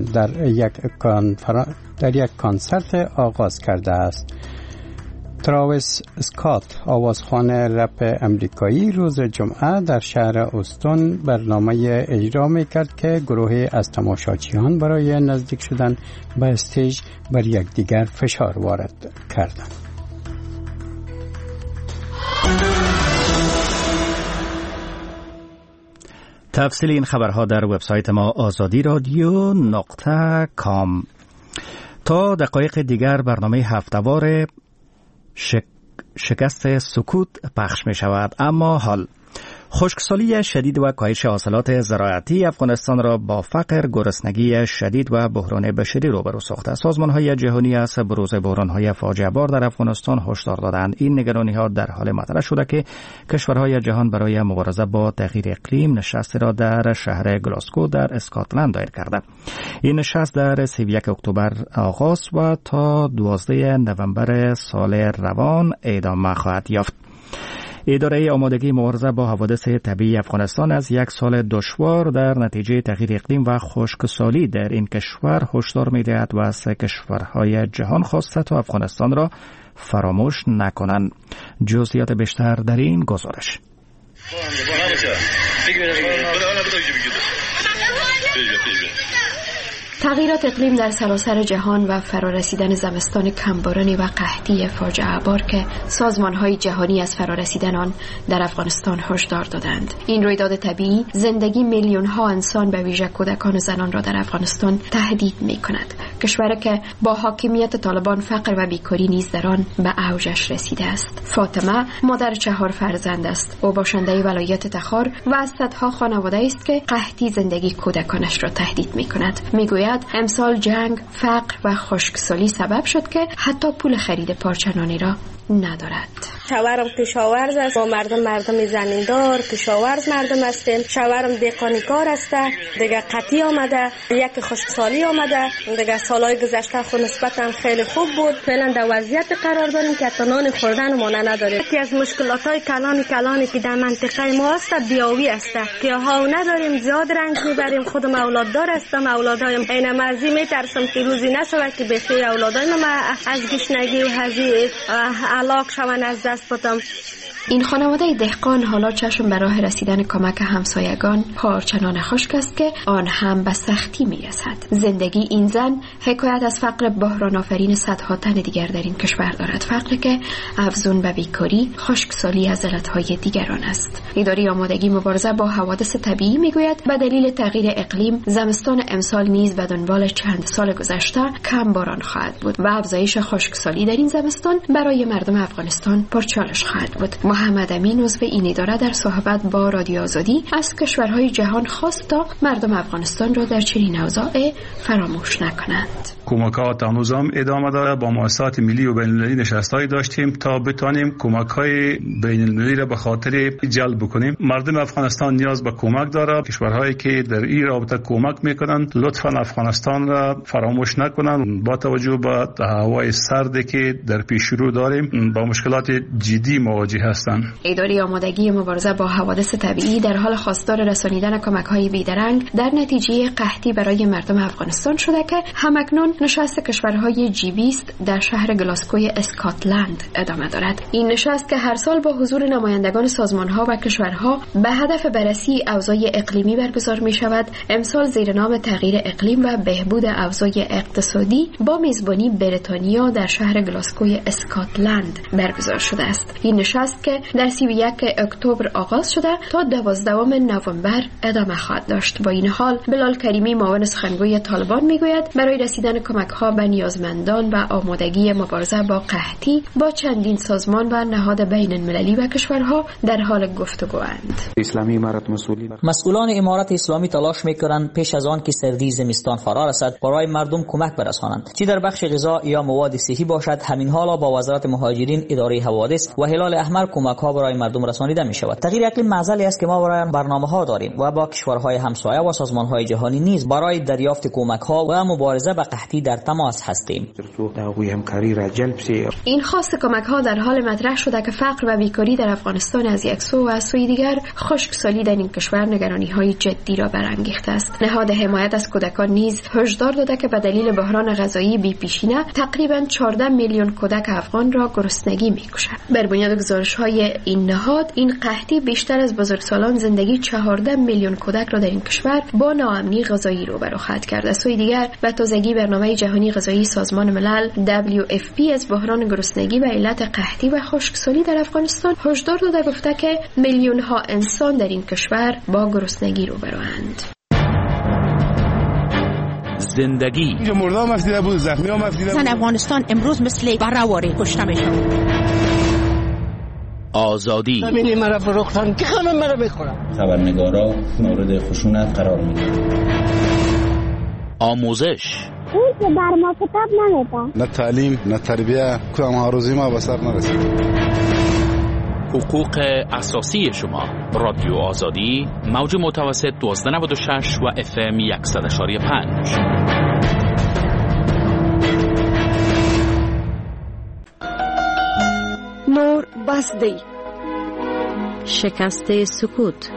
در یک کنسرت آغاز کرده است. تراویس اسکات آوازخوان رپ امریکایی روز جمعه در شهر اوستون برنامه اجرا می‌کرد که گروهی از تماشاچیان برای نزدیک شدن به استیج بر یکدیگر فشار وارد کردند. تفصیل این خبرها در وبسایت ما azadiradyo.com. تا دقایق دیگر برنامه هفته‌وار شکست سکوت پخش می شود. اما حال خشکسالی شدید و کاهش حاصلات زراعتی افغانستان را با فقر، گرسنگی شدید و بحران بشری روبرو ساخته. سازمان‌های جهانی از بروز بحران‌های فاجعه بار در افغانستان هشدار دادند. این نگرانی‌ها در حال مطرح شده که کشورهای جهان برای مبارزه با تغییر اقلیم نشستی را در شهر گلاسگو در اسکاتلند دایر کرده. این نشست در 31 اکتبر آغاز و تا 12 نوامبر سال روان ادامه خواهد یافت. اداره آمادگی مبارزه با حوادث طبیعی افغانستان از 1 سال دشوار در نتیجه تغییر اقلیم و خشکسالی در این کشور هشدار می‌دهد و از کشورهای جهان خواسته تا افغانستان را فراموش نکنند. جزئیات بیشتر در این گزارش.
تغییرات اقلیم در سراسر جهان و فرارسیدن زمستان کمبارانی و قحطی فاجعه بار که سازمان‌های جهانی از فرارسیدن آن در افغانستان هشدار دادند. این رویداد طبیعی زندگی میلیون‌ها انسان به ویژه کودکان و زنان را در افغانستان تهدید می‌کند. کشوری که با حاکمیت طالبان فقر و بیکاری نیز در آن به اوجش رسیده است. فاطمه مادر 4 فرزند است. او باشنده ولایت تخار و از صدها خانواده است که قحطی زندگی کودکانش را تهدید می‌کند. می‌گوید امسال جنگ، فقر و خشکسالی سبب شد که حتی پول خرید پارچه نانی را ندارد.
شوهرم کشاورز است، ما مردم زمیندار کشاورز مردم هستیم. شوهرم دهقانی کار است، دیگه قحطی آمده، یک خشکسالی آمده. دیگه سالهای گذشته خود نسبتا خیلی خوب بود. فعلا در وضعیت قرار داریم که حتی نان خوردن ما نداریم. یکی از مشکلات‌های کلانی که در منطقه ما است بیاوی است. که ها نداریم، زیاد رنج میبریم. خودم اولاددار هستم، اولادایم عین مرزی میترسم که روزی نشود که بخیر اولادایم از گشنگی و هزی علاق شوند از دست بدم.
این خانواده دهقان حالا چشم به راه رسیدن کمک همسایگان پارچنان خشک است که آن هم به سختی می‌رسد. زندگی این زن حکایت از فقر بحران آفرین صدها تن دیگر در این کشور دارد، فقری که افزون به بیکاری، خشکسالی از علتهای دیگران است. اداره آمادگی مبارزه با حوادث طبیعی میگوید به دلیل تغییر اقلیم زمستان امسال نیز به دنبال چند سال گذشته کم باران خواهد بود و افزایش خشکسالی در این زمستان برای مردم افغانستان پرچالش خواهد بود. محمد امین عضو این اداره در صحبت با رادیو آزادی از کشورهای جهان خواست تا مردم افغانستان را در چنین اوضاع فراموش نکنند.
کمکات هنوز هم ادامه داره. با مؤسسات ملی و بین المللی نشستایی داشتیم تا بتانیم کمک‌های بین المللی را به خاطر جلب بکنیم. مردم افغانستان نیاز به کمک داره. کشورهایی که در این رابطه کمک میکنند لطفاً افغانستان را فراموش نکنند. با توجه به هوای سردی که در پیش رو داریم با مشکلات جدی مواجه هستند.
اداره آمادگی مبارزه با حوادث طبیعی در حال خواستار رسانیدن کمک‌های بیدرنگ در نتیجه قحطی برای مردم افغانستان شده که همکنون نشست کشورهای G20 در شهر گلاسکوی اسکاتلند ادامه دارد. این نشست که هر سال با حضور نمایندگان سازمان‌ها و کشورها به هدف بررسی اوضاع اقلیمی برگزار می‌شود، امسال زیر نام تغییر اقلیم و بهبود اوضاع اقتصادی با میزبانی بریتانیا در شهر گلاسکوی اسکاتلند برگزار شده است. این نشست که در 31 اکتبر آغاز شده تا 12 نوامبر ادامه خواهد داشت. با این حال بلال کریمی معاون سخنگوی طالبان میگوید برای رسیدن کمک‌ها به نیازمندان و آمادگی مبارزه با قحطی با چندین سازمان و نهاد بین المللی و کشورها در حال گفتگوند.
مسئولان امارت اسلامی تلاش می‌کنند پیش از آن که سردی زمستان فرا رسد برای مردم کمک برسانند، چه در بخش غذا یا مواد صحی باشد. همین حالا با وزارت مهاجرین، اداره حوادث و هلال احمر کمک‌ها برای مردم رسانیده می‌شود. تغییر اقلیم معضلی است که ما برای برنامه‌ها داریم و با کشورهای همسایه و سازمان‌های جهانی نیز برای دریافت کمک‌ها و مبارزه با قحطی در تماس هستیم.
این خواست کمک‌ها در حال مطرح شده که فقر و بیکاری در افغانستان از یک سو و از سوی دیگر خشکسالی در این کشور نگرانی‌های جدی را برانگیخته است. نهاد حمایت از کودکان نیز هشدار داده که به دلیل بحران غذایی بی‌پیشینه تقریباً 14 میلیون کودک افغان را گرسنگی می‌کشد. بر بنیاد گزارش‌های این نهاد، این قحطی بیشتر از بزرگسالان زندگی 14 میلیون کودک را در این کشور با ناامنی غذایی روبرو خواهد کرد. از سوی دیگر به تازگی برنامه جهانی غذایی سازمان ملل WFP از بحران گرسنگی و علت قحطی و خشکسالی در افغانستان هشدار داده، گفته که میلیون‌ها انسان در این کشور با گرسنگی روبروند.
زندگی
مردم مفیده بود، زخمی ها مفیده بود.
زن افغانستان امروز مثل برآواره کشته میشن.
آزادی
همینی مرا فروختن که همه مرا بخورن.
خبرنگارا مورد خشونت قرار میگیرن.
آموزش
اون که بر ما کتاب نمیدن.
نه تعلیم نه تربیه کدام آرزوی ما به سر نرسید.
حقوق اساسی شما. رادیو آزادی موج متوسط 1296 و FM 100.5.
نور بسدی
شکست سکوت.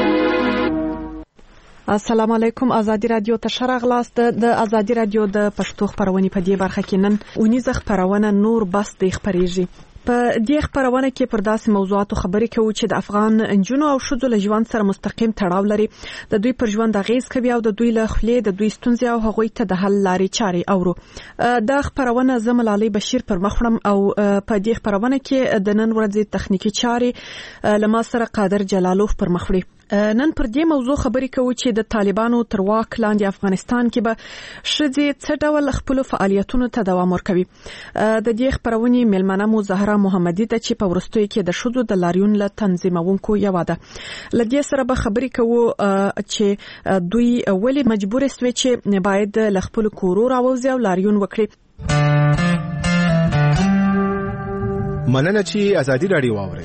السلام علیکم. آزادی رادیو ته شرغلاست. د آزادی رادیو د پښتو خبرونه په دې برخه کې نن اونیزه خبرونه نور بس د خبرېږي. په دې خبرونه کې پر داسې موضوعاتو خبرې کوو چې د افغان انجونو او ښځو له ژوند سره مستقیم تړاو لري، د دوی پر ژوند اغیز کوي او د دوی له خولې د دوی ستونزې او هغوی ته د حل لارې چارې اورو. دا خبرونه زه ملالۍ بشیر پر مخ وړم او په دې خبرونه کې د نن ورځې تخنیکی چارې له ما سره قادر جلالوف پر مخ وړي. نن پر دې موضوع خبرې کوو چې د طالبانو تر واک لاندې افغانستان کې به ښځې څه ډول خپل فعالیتونو ته دوام ورکوي. د دې خبرونې مېلمنه مو زهرا محمدي ده چې په وروستیو کې د ښځو د لاریون له تنظیمونکو یوه ده. له دې سره به خبرې کوو چې دوی ولې مجبور سوي چې باید له خپل کورو راووځي او لاریون وکړي.
مننه چې ازادي راډیو واورئ.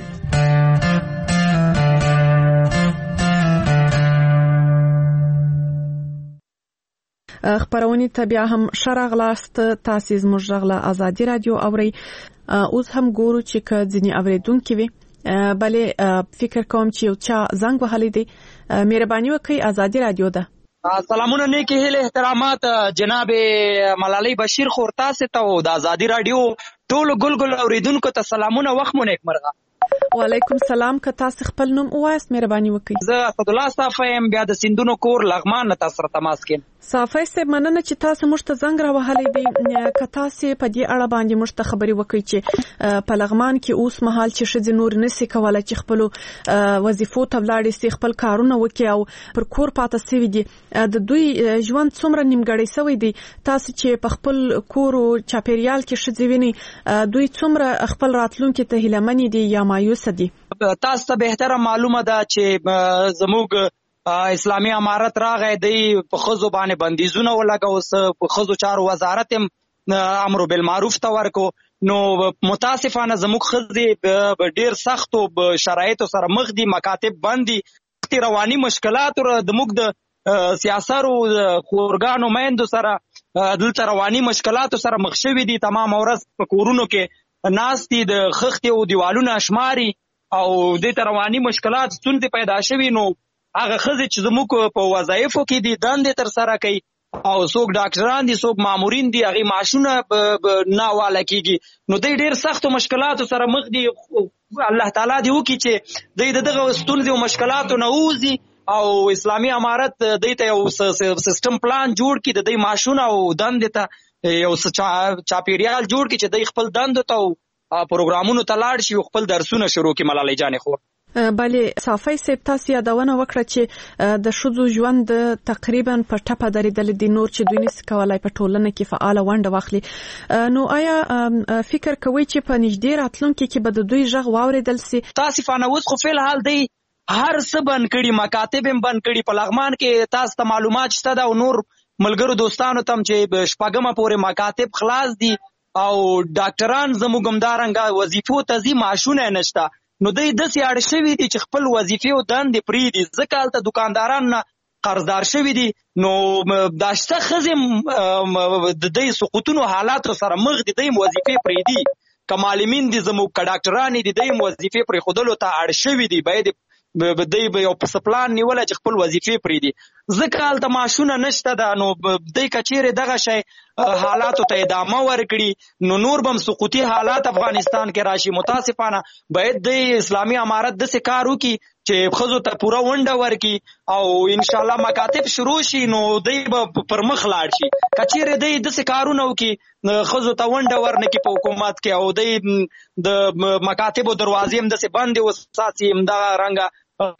خبرونې ته بیا هم شرغلاست. تاسو زموږ غلا آزادی رادیو اورئ. اوس هم ګورو چې که ځینې اوریدونکو وي بلې فکر کوم چې یو چا زنګ وهلی دی. مهرباني وکړئ. آزادی رادیو ده.
سلامونه نیکی هیله احترامات جناب ملالۍ بشیر خورتاسه ته او د آزادی رادیو ټول ګلګل اوریدونکو ته سلامونه. وخت مو نیک مرغه.
وعلیکم سلام. که تاسو خپل نوم ووایاست مهرباني وکړئ.
زه اسدالله صافی یم، بیا د سیندونو کور لغمان نه تاسو سره تماس کوم.
صافی صاحب مننه چې تاسو موږ ته زنګ راوهلی دی. که تاسو په دې اړه باندې موږ ته خبرې وکړئ چې په لغمان کې اوس مهال چې ښځې نور نشي کولی چې خپلو وظیفو ته ولاړې سي، خپل کارونه وکړي او پر کور پاته سوي دي، د دوی ژوند څومره نیمګړی سوی دی؟ تاسو چې په خپل کور او چاپیریال کې ښځې ویني، دوی څومره خپل راتلونکي ته هیلهمنې دي یا مایوسه دي؟
تاسو ته بهتره معلومه ده چې زموږ اسلامي امارت راغی، دی په ښځو باندې بندیزونه ولګول، په ښځو چارو وزارت هم امر بالمعروف ته ورکو. نو متاسفانه زموږ ښځې ډېر سختو شرایطو سره مخ دي، مکاتب بند دي، رواني مشکلاتو د موږ د سیاسرو خورګانو میندو سره دلته رواني مشکلاتو سره مخ شوي دي. تمام ورځ په کورونو کې ناست دي، د خښتې او دیوالونه شماري او دې ته رواني مشکلات ستونزې پیدا شوي. نو هغه ښځې چې زموږ په وظایفو کې دي دندې ترسره کوي او څوک ډاکټران دي، څوک مامورین دي، هغې معاشونه نه حواله کېږي. نو دوی ډېر سختو مشکلاتو سره مخ دي. الله تعالی دې وکړي چې دوی د دغه ستونزې او مشکلاتو نه ووځي او اسلامي امارت دوی ته یو سیستم پلان جوړ کړي، د دوی معاشونه او دندې ته یو چاپیریال جوړ کړي چې دوی خپل دندو ته او پروګرامونو ته لاړ شي او خپل درسونه شروع کړي. ملالۍ جانې خور
بله صافی صاحب تاسو یادونه وکړه چې د ښځو ژوند تقریبا په ټپه درېدلی دی، نور چې دوی نشي کولای په ټولنه کې فعاله ونډه واخلي. نو آیا فکر کوئ چې په نږدې راتلونکي کې به د دوی غږ واورېدل سي؟
تاسفانه اوس خو فی الحال دی هر څه بند کړي، مکاتب هم بند کړي. په لغمان کې تاسو ته معلومات شته ده او نور ملګرو دوستانو تم چې شپږمه پورې مکاتب خلاص دي او ډاکټران زموږ همدارنګه وظیفو ته ځي، معاشونه نشته. نو دوی داسې اړ شوي دي چې خپل وظیفې او دندې پرېږدي، ځکه هلته دوکانداران نه قرضدار شوي دي. نو دا شته ښځې د دوی سقوطونو حالاتو سره مخ دي، دوی وظیفې پرېږدي. که معلمین دي زموږ، که ډاکټران دي، دوی وظیفې پرېښودلو ته اړ شوي دي. باید دوی به یو پلان نیولی چې خپل وظیفې پرېږدي، ځکه هلته معاشونه نشته ده. نو دوی که چیرې دغه شی حالاتو ته ادامه ورکړي نو نور به هم سقوطي حالات افغانستان کې راشي. متاسفانه باید د اسلامي امارت داسې کار وکړي چې ښځو ته پوره ونډه ورکړي او انشاءالله مکاتب شروع شي نو دوی به پر مخ لاړ شي. که چیرې دوی داسې کارونه وکړي ښځو ته ونډه ورنکړي په حکومت کې او دوی د مکاتبو دروازې هم داسې بندې وساتي، همدغه رنګه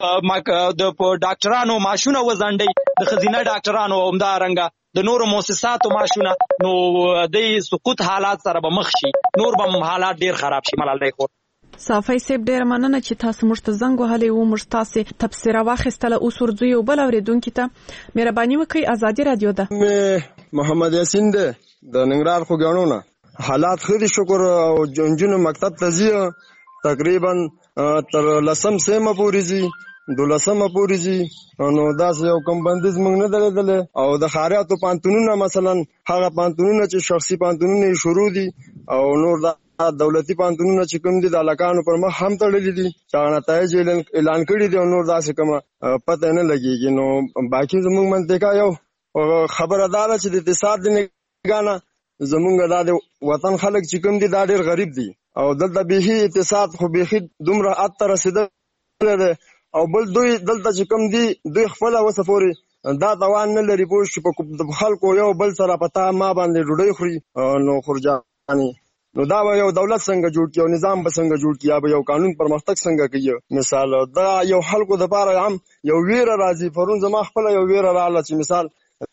د ډاکټرانو معاشونه وځنډي، د ښځینه ډاکټرانو او همدارنګه د نورو مؤسساتو معاشونه، نو د سقوط حالات سره به مخ شي، نور به حالات ډیر خراب شي. ملالۍ خور
صافی صاحب ډیره مننه چې تاسو موږ ته زنګ وهلی وو، موږ تاسو تبصره واخیستله. اوس ورځو یو بل اورېدونکي ته مهرباني وکړئ. ازادي رادیو ده.
محمد یاسین ده د ننګرهار خوږیاڼو نه. حالات ښه دي شکر، او نجونو مکتب ته ځي، تقریبا تر 10 سیمه پورې ځي، 12 پورې ځي. نو داسې یو کم بندیز موږ نه درېدلی. او د ښاریاتو پانتونونه مثلا هغه پانتونونه چې شخصي پانتونونه یې شروع دي او نور دا دولتي پانتونونه چې کوم دي د هلکانو پر مخ هم تړلي دي چې هغه نتایج اعلان کړي دي او نور داسې کومه پته نه لګېږي. نو باقي زموږ منطقه یو خبره دا ده چې د اقتصاد د نګاه نه زموږ دا د وطن خلک چې کوم دي دا ډېر غریب دي او دلته بیخي اقتصاد خو بیخي دومره حد ته رسېدلی دی. او بل دوی دلته چې کوم دي دوی خپله اوسه پورې دا توان نه لري پوه شي په خلکو یو بل سره په تا ما باندې ډوډۍ خوري. نو خورجانې نو دا به یو دولت څنګه جوړ کړي او نظام به څنګه جوړ کړي یا به یو قانون پرمختګ څنګه کوي. مثال دا یو خلکو دپاره هم یو ویره راځي. پرون زما خپله یو ویره راغله چې مثال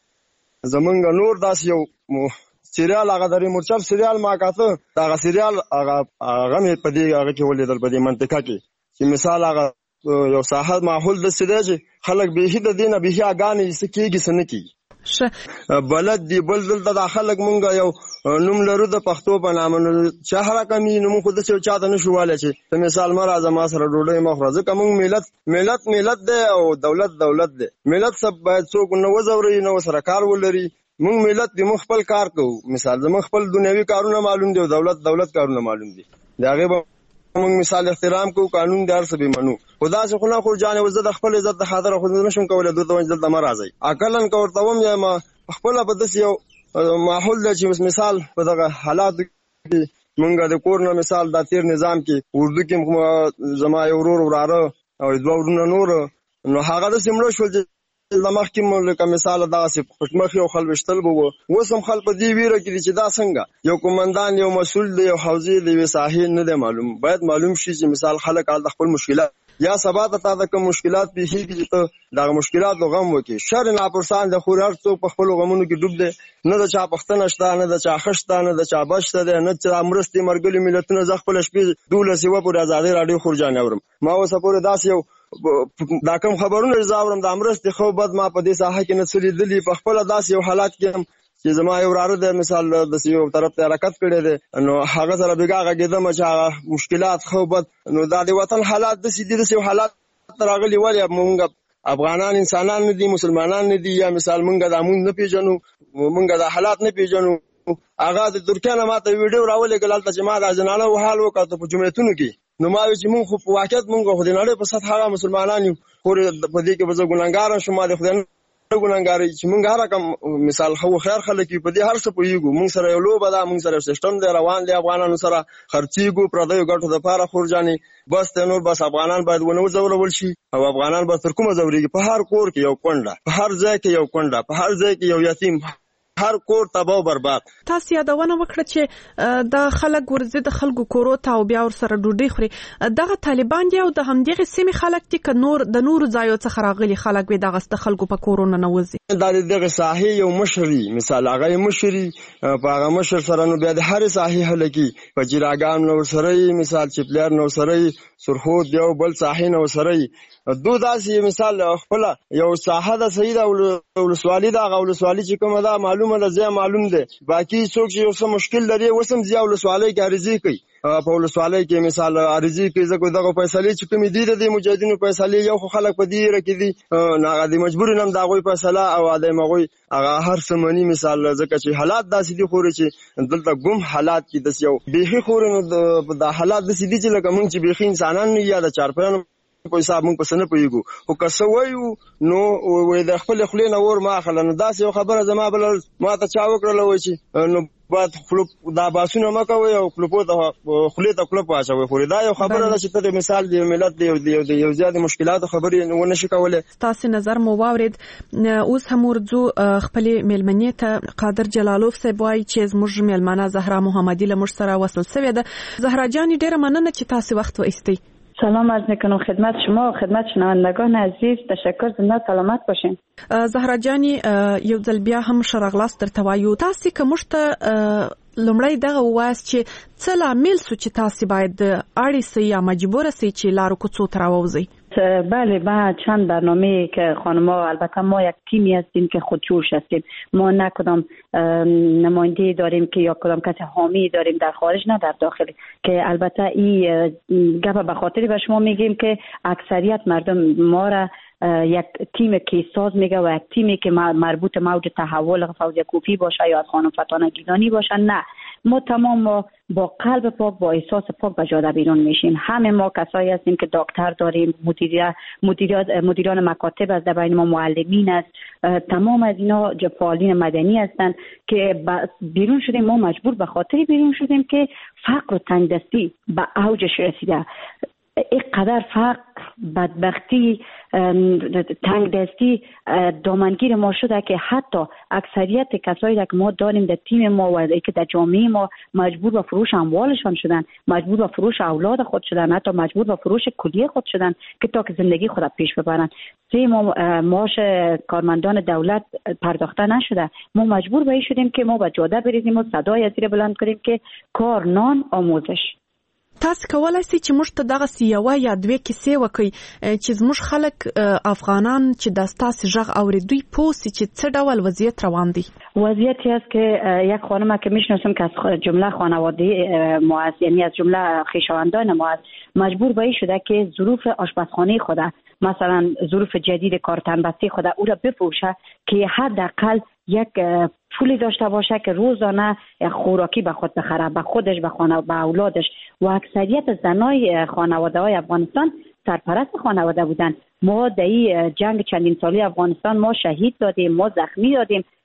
زمونږ نور داسې یو سریال هغه د ریمورچر سریال ما کاته، هغه سریال هغه مې په دې هغه کې ولیدل په دې منطقه کې چې مثال هغه یو ساحه ماحول داسې دی چې خلک بیخي د دې نه بیخي اګانې څه کېږي څه نه کېږي بلد دي. بل دلته دا خلک مونږ یو نوم لرو د پښتو په نامه، نو چې هره کمي نو مونږ خو داسې یو چاته نه شو ویلی چې ته مثال مه راځه ما سره ډوډۍ مه خوره، ځکه مونږ ملت دی او دولت دی. ملت سب باید څوک نه وځوروي نه ورسره کار ولري. مونږ ملت دی، مونږ خپل کار کوو. مثال زمونږ خپل دنیوي کارونه معلوم دي او دولت کارونه معلوم دي، د هغې به مونږ مثال احترام کوو، قانون د هر څه به منو. خو داسې خو نه خو جانې زه د خپل عزت د خاطره خو نه شم کولی دوی ته وایم دلته مه راځئ. عقلاً که ورته وم یا ما خپله په داسې یو ماحول دی چې مثال په دغه حالاتو کې مونږ د کور نه مثال د تیر نظام کې اردو کې زما یو ورور وراره او دوه ورونه نور نو هغه د سیمړو شول د مخکې ملک مثال دا څه پټمخ یو خلوشتل بو وسم خل په دی ویره کې چې دا څنګه یو کومندان یو مسول دی یو حوزه دی وساحه نه دی معلوم باید معلوم شي چې مثال خلک د خپل مشکلات یا سبا ته د کوم مشکلات پیښیږي چې دا مشکلات غم وکي شر نه پرسان د خورار څو په خپل غمونو کې ډوب دی نه د چا پښتنه شته نه د چا خشته نه د چا بشته دی نه چې امرستي مرګلي ملتونه ځ خپل شپې دوله سیوا پر ازادي رادیو خورجان اورم ما اوس پورې داس یو دا کوم خبرونه زاورم د امرستي خو بد ما په دې ساحه کې نڅلې دلی په خپل داس یو حالات کې چې زما یو وراره د مثال د یو طرف ته حرکت کړي دي نو هغه سره بیګه غږیدم چې مشکلات خو بد نو د وطن حالات د سیدي یو حالات راغلي ولی مونږ افغانان انسانان نه دي مسلمانان نه دي یا مثال مونږ د امون نه پیژنو مونږ د حالات نه پیژنو هغه د ترکیه نه ماته ویډیو راولې ګلالته چې ما د جنانه وحال وکړه په جمعیتونو کې نو ما چې مونږ خو په واقعیت مونږ خو د نړۍ په سطح هغه مسلمانان یو خو په دې کې به زه ګناهګار شم د خدای ګناهګار چې مونږ هر کوم مثال خو خیر خلک په دې هر څه پویګو مونږ سره یو لوبه ده مونږ سره سیستم دی روان دی افغانانو سره خرچيګو پردیو ګټو د پاره خورجاني بس ته نور بس افغانان باید ونه زورول شي او افغانان به تر کومه زوريږي په هر کور کې یو کونډه په هر ځای کې یو کونډه په هر ځای کې یو یتیم هر کور تباہ او برباد
تاسو یادونه وکړه چې د خلک ورزه د خلکو کورو ته او بیا ور سره ډوډۍ خوري دغه طالبان دی او د همدغه سیمه خلک دي ک نور د نور ځایو څخه راغلي خلک به دغه د خلکو په کورونه نه وځي
د دغه ساحې یو مشري مثال هغه مشري په هغه مشر سره نو بیا د هر ساحې هلکی په جراګان نو سره مثال چپلر نو سره سرخود یو بل ساحې نو سره دو داسې مثال خپل یو ساحه د سید او ولسوالي دا ولسوالي چې کومه دا معلومه ده زه معلوم ده باقي څوک چې یو مشکل لري وسم زیاو ولسوالي کې عرضی کوي په ولسوالي کې مثال عرضی کوي زه دغه فیصله چې کوم دي د مجاهدینو فیصله یو خلک په دې رکې دي نه د مجبور نم دا غوي فیصله او د مغوي هغه هر سمونی مثال ځکه چې حالات داسې دي خوري چې دلته ګم حالات کې د یو بيخي خوري د حالات داسې دي چې لکه مونږ چې بيخي انسانان نه یا د چارپیانو په حساب مونږ پسنه پويګو او که سویو نو وې د خپل خلینو ور ما خلنه داسې یو خبره زما بل ما ته چا وکړل و چې نو بعد خلوب دا باسونه مکوي او خلوبو ته خلیته خلوب واچوي خو دا یو خبره ده چې ته مثال دی ملت دی یو زیات مشکلات خبرې ونه شي کوله
تاسو نظر مو واورید اوس هم ورځو خپل ملمنې ته قادر جلالوف صاحب وایي چې زموږ ملمنه زهرا محمدی له مش سره وصل شوې ده زهرا جان ډیره مننه چې تاسو وخت وایستئ
سلام عرض میکنم خدمت شما و خدمت شنوندگان عزیز تشکر زنده سلامت باشین
زهرا جانی یو ځل بیا هم شرغلاس درته وایو تاسو کومشته لومړی دغه واس چې څه لامل سو چې تاسو باید اړې سي یا مجبور سي چې لارو کوڅو تر راوځي
بله ما چند برنامه که خانم‌ها البته ما یک تیمی هستیم که خودجوش هستیم ما نه کدام نماینده داریم که یا کدام کسی حامی داریم در خارج نه در داخل که البته این گپ به خاطری به شما میگیم که اکثریت مردم ما را یک تیم کیساز میگه و یک تیمی که مربوط موج تحول فوزیه کوفی باشه یا از خانم فتانه گیلانی باشه نه ما تمام با قلب پاک با احساس پاک به جاده بیرون میشیم همه ما کسایی هستیم که دکتر داریم مدیران مکاتب از بین ما معلمین است تمام از اینا فعالین مدنی هستند که بیرون شدیم ما مجبور به خاطر بیرون شدیم که فقر و تنگدستی به اوجش رسیده اینقدر فقر بدبختی تنگ دستی دامنگیر ما شده که حتی اکثریت کسایی که ما داریم در تیم ما و که در جامعه ما مجبور به فروش اموالشان شدن مجبور به فروش اولاد خود شدن حتی مجبور به فروش کلیه خود شدن که تا که زندگی خود پیش ببرن ما معاش کارمندان دولت پرداخته نشده ما مجبور به این شدیم که ما به جاده بریزیم و صدای از زیر بلند کنیم که کار نان آموزش
تاسو کولای شئ چې موږ ته دغه سیاوه یا دوه کیسې وکړي چې زموږ خلک افغانان چې د تاسو ژغ اوریدوی پوسی چې څه ډول وضعیت روان دی
وضعیتی است که یک خانم که میشناسم که از جمله خانواده ما است یعنی از جمله خویشاوندان ما است مجبور به این شده که ظروف آشپزخانه خود مثلا ظروف جدید کارتنبستی خود او را بفروشه که حداقل یک پولی داشته باشه که روزانه خوراکی به خود بخره به خودش به اولادش و اکثریت زنای خانواده های افغانستان سرپرست خانواده بودن ما در این جنگ چندین سالی افغانستان ما شهید دادیم ما زخمی دادیم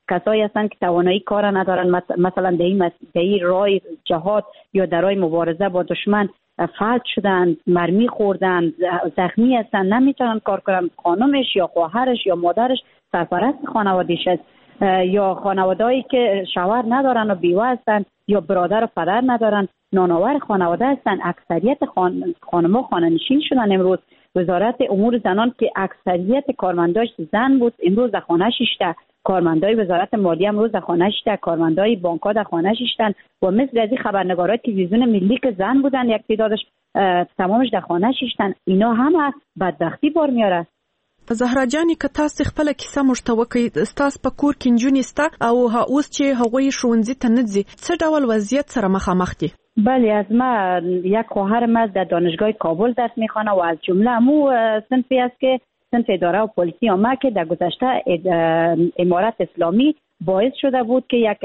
کسایی هستند که توانایی کار ندارن، مثلا در این راه جهاد یا در راه مبارزه با دشمن فلج شدن، مرمی خوردن، زخمی هستن، نمیتونن کار کنن. خانمش یا خواهرش یا مادرش سرپرست خانواده‌اش است، یا خانواده‌ای که شوهر ندارن و بیوه هستن، یا برادر و پدر ندارن، نانآور خانواده هستن. اکثریت خانم‌ها خانه‌نشین شدن. امروز وزارت امور زنان که اکثریت کارمنداش زن بود، امروز در خانه شیشته. کارمندای وزارت مالیه امروز در خانه شیشته، کارمندای بانک‌ها در خانه شیشتن و مثل از این خبرنگارای تلویزیون ملی که زن بودن یک تعدادش تمامش در خانه شیشتن. اینا همه بدبختی بار میاره.
زهرا جانی که تاسو خپل کیسه مشتوکي تاسو په کور کې نجونې ستا او اوس چې هغوی ښوونځي ته نه ځي، څه ډول وضعیت سره مخامخ دي؟
بله، از ما یک خواهرم از در دانشگاه کابل درس میخوانه و از جمله امو صنفی است که صنف اداره و پلیسی آمد که در گذشته امارت اسلامی باعث شده بود که یک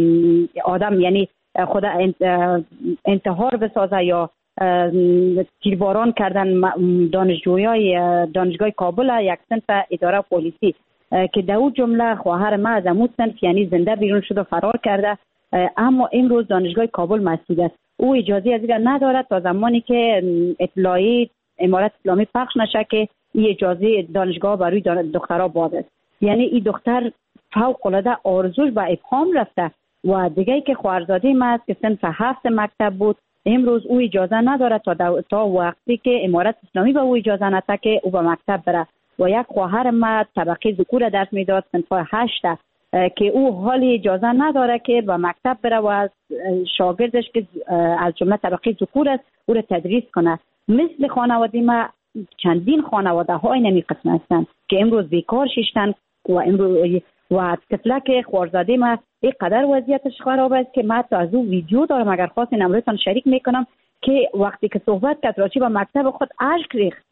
آدم یعنی خود انتحار بسازه یا تیرباران کردن دانشجویای دانشگاه کابل یک صنف اداره و پلیسی که در اون جمله خواهر ما از امو صنف یعنی زنده بیرون شد و فرار کرده. اما امروز دانشگاه کابل مسدود است. او اجازه از این ندارد تا زمانی که اطلاعیه امارت اسلامی پخش نشه که این اجازه دانشگاه برای دخترها باز است. یعنی این دختر فوق العاده آرزوش به ابهام رفته. و دیگه که خواهرزاده ما است که صنف 7 مکتب بود، امروز او اجازه ندارد تا وقتی که امارت اسلامی به او اجازه نده که او به مکتب بره. و یک خواهر ما طبقه ذکور درس میداد صنف 8 که او حالی اجازه نداره که به مکتب بره و از شاگردش که از جمله طبقه ذکور است او را تدریس کنه. مثل خانواده ما چندین خانواده های نمی قسم هستند که امروز بیکار شیشتن و امروز و طفلک خواهرزاده ما اینقدر وضعیتش خراب است که من از او ویدیو دارم، اگر خواستین امروزتان شریک میکنم که وقتی که صحبت کرد راجع به مکتب خود اشک ریخت.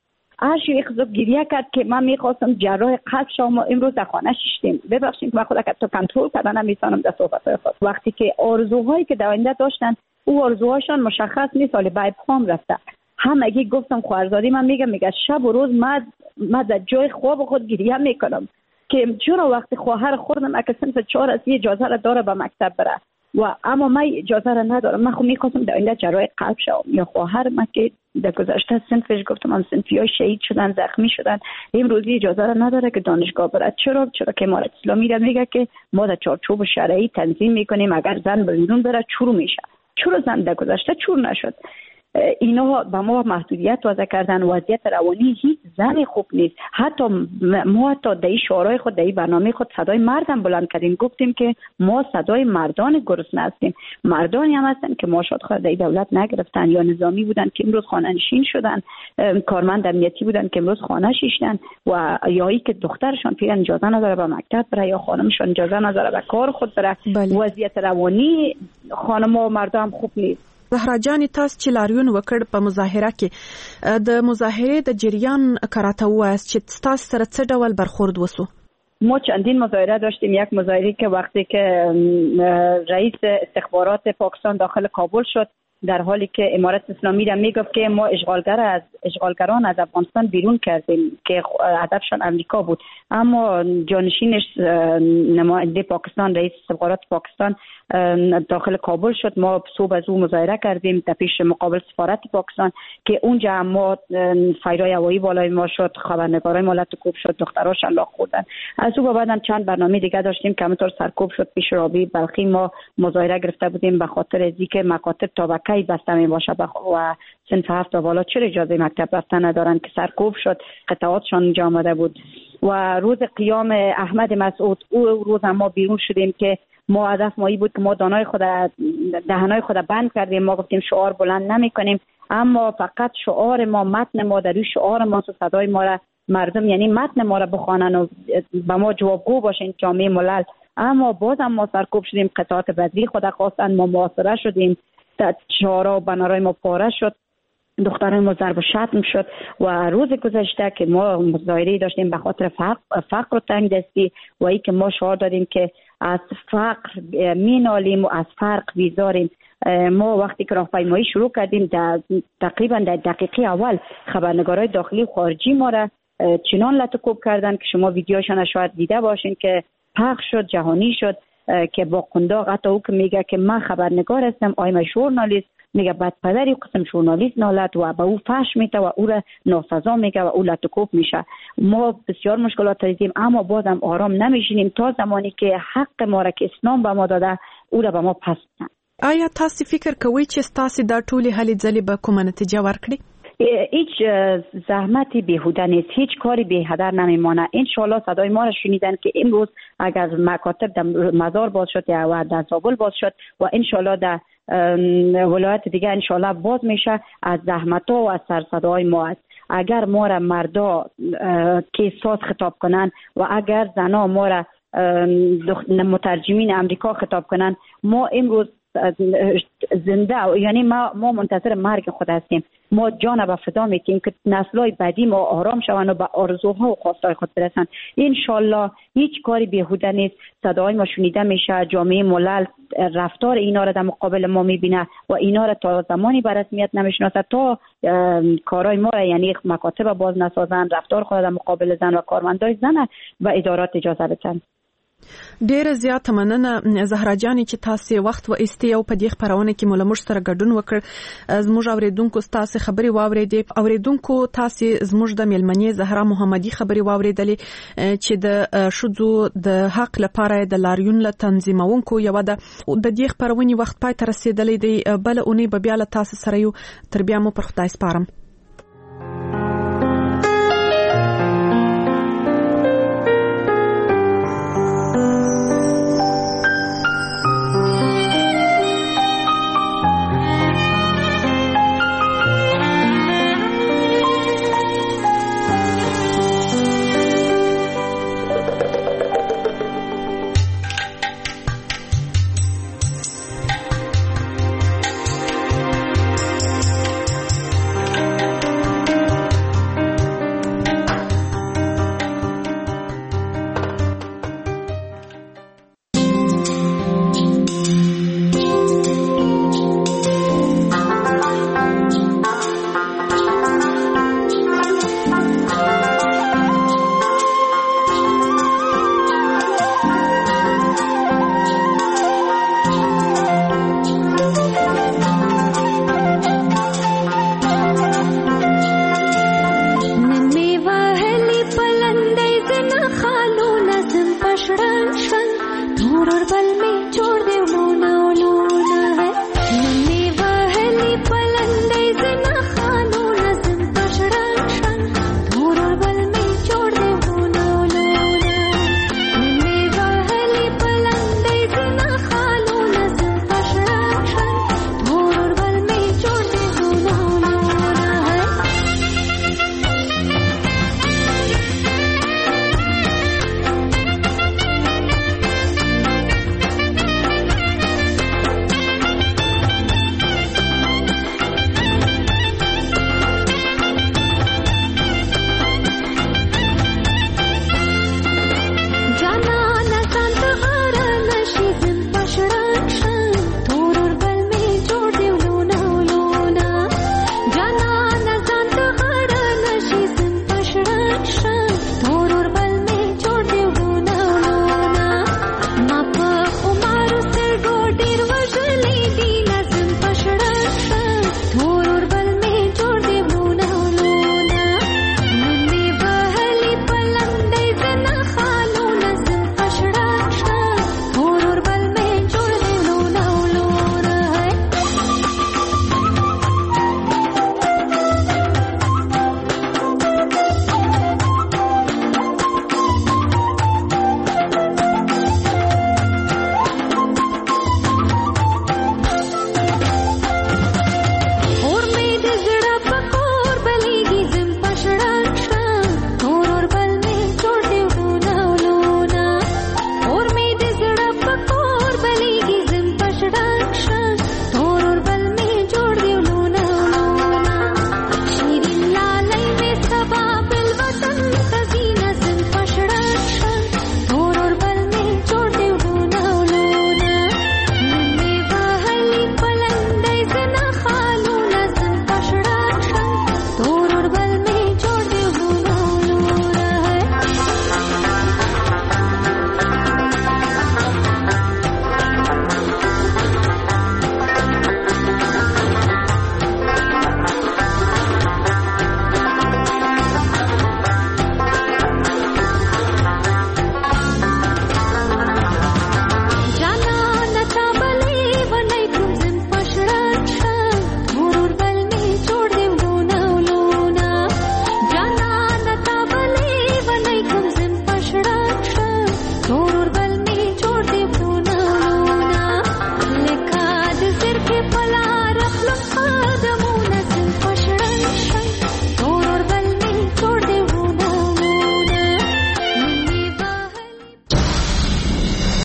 گریه کرد که من میخواستم جراح قلب شما امروز در خانه شیشتیم. ببخشید من خودم تو کنترل کردن نمیتونم در صحبت‌های خود. وقتی که آرزوهایی که در آینده داشتن او آرزوهاشون مشخص نیست، ولی به ابهام رفته. همگی گفتم خواهرزاده من میگه شب و روز من در جای خواب خود گریه میکنم که چرا وقتی خواهر خودم که صنف 4 از اجازه را داره به مکتب بره و اما من اجازه را ندارم. من خب میخواستم در آینده جراح قلب شوم. یا خواهر من که در گذشته صنفش گفتم من صنفیای شهید شدن، زخمی شدن، امروزی اجازه را نداره که دانشگاه بره. چرا که امارت اسلامی را میگه که ما در چارچوب شرعی تنظیم میکنیم، اگر زن بیرون بره چور میشه. چرا زن در گذشته چور نشد؟ اینا به ما محدودیت وضع کردن. وضعیت روانی هیچ زنی خوب نیست. حتی ما در این شعارهای خود در این برنامه خود صدای مردم بلند کردیم، گفتیم که ما صدای مردان گرسنه هستیم. مردانی هم هستن که ماشات خود در دولت نگرفتن، یا نظامی بودن که امروز خانه نشین شدن، کارمند امنیتی بودن که امروز خانه شیشتن، و یایی که دخترشان پیرن اجازه نداره به مکتب بره یا خانمشان اجازه نداره به کار خود بره. وضعیت روانی خانم‌ها و مردم خوب نیست.
زهرا جانی تاسو چې لاریون وکړ په مظاهره کې د مظاهره د جریان کراته واست چې تاسو سره څه ډول برخورد وسو؟
ما چندین مظاهره داشتیم. یک مظاهره که وقتی که رئیس استخبارات پاکستان داخل کابل شد در حالی که امارت اسلامی را میگفت که ما اشغالگران از افغانستان بیرون کردیم که هدفشان امریکا بود، اما جانشینش نماینده پاکستان رئیس استخبارات پاکستان داخل کابل شد. ما صبح از او مظاهره کردیم در پیش مقابل سفارت پاکستان که اونجا ما فایرای هوایی بالای ما شد، خبرنگارای ما لطکوب شد، دختراش لاخ خوردن. از او بعداً چند برنامه دیگه داشتیم که همینطور سرکوب شد. پیش رابی بلخی ما مظاهره گرفته بودیم به خاطر از اینکه مکاتب تا کی بسته می باشه و صنف 7 تا بالا چرا اجازه مکتب رفتن ندارن که سرکوب شد، قطعاتشان اینجا آمده بود. و روز قیام احمد مسعود او روز ما بیرون شدیم که ما هدف مایی بود که ما دهنای خود بند کردیم. ما گفتیم شعار بلند نمی کنیم، اما فقط شعار ما، متن ما در روی شعار ما صدای ما را مردم یعنی متن ما را بخوانن و به ما جوابگو باشین جامعه ملل. اما بازم ما سرکوب شدیم، قطعات بدوی خود خواستن، ما محاصره شدیم، شعارها و بنرهای ما پاره شد، دختران ما ضرب و شتم شد. و روز گذشته که ما مظاهره داشتیم به خاطر فقر و تنگ دستی و ای که ما شعار دادیم که از فقر مینالیم و از فقر بیزاریم. ما وقتی که راهپیمایی شروع کردیم تقریبا در دقیقه اول خبرنگارای داخلی و خارجی ما را چنان لطکوب کردن که شما ویدیوشان شاید دیده باشین که پخش شد، جهانی شد که با قنداق حتی او که میگه که من خبرنگار هستم، آیم ژورنالیست، میگه بعد پدری قسم ژورنالیست نالت و به او فحش میده و او را ناسزا میگه و او لطکوب میشه. ما بسیار مشکلات دیدیم اما بازم آرام نمیشینیم تا زمانی که حق ما را که اسلام به ما داده او را به ما پس بدن.
آیا تاسو فکر کوئ چې تاسو دا ټولې هلې ځلې به کومه نتیجه ورکړي؟
هیچ زحمتی بیهوده نیست، هیچ کاری بی‌هدر نمیمانه. انشالله صدای ما را شنیدن که امروز اگر مکاتب در مزار باز شد و در زابل باز شد و انشالله در ولایت دیگه انشالله باز میشه، از زحمت ها و از سرصدای ما است. اگر ما را مردا که ساز خطاب کنن و اگر زنا ما را مترجمین امریکا خطاب کنن، ما امروز زنده، یعنی ما منتظر مرگ خود هستیم. ما جان به فدا میکنیم که نسل‌های بعدی ما آرام شوند و به آرزوها و خواستهای خود برسن. انشالله هیچ کاری بیهوده نیست، صدای ما شنیده میشه، جامعه ملل رفتار اینا را در مقابل ما میبینه و اینا را تا زمانی به رسمیت نمیشناسه تا کارهای ما را، یعنی مکاتب باز نسازن، رفتار خود در مقابل زن و کارمندای زن و ادارات اجازه بدن.
ډیره زیاته مننه زهرا جانې چې تاسو وخت و ایستي او په دې خبرونه کې مول موږ سره ګډون وکړ. زموږ اوریدونکو تاسو خبري واوریدې، اوریدونکو تاسو زموږ د میلمنې زهرا محمدي خبري واوریدلې چې د شذو د حق لپاره د لاریون له تنظیمونکو یو د دې خبرونې وخت پای ته رسیدلې دی. بل اونۍ به بیا له تاسو سره یو تر بیا مو پر خدای سپارم.
बल में छोड़ दे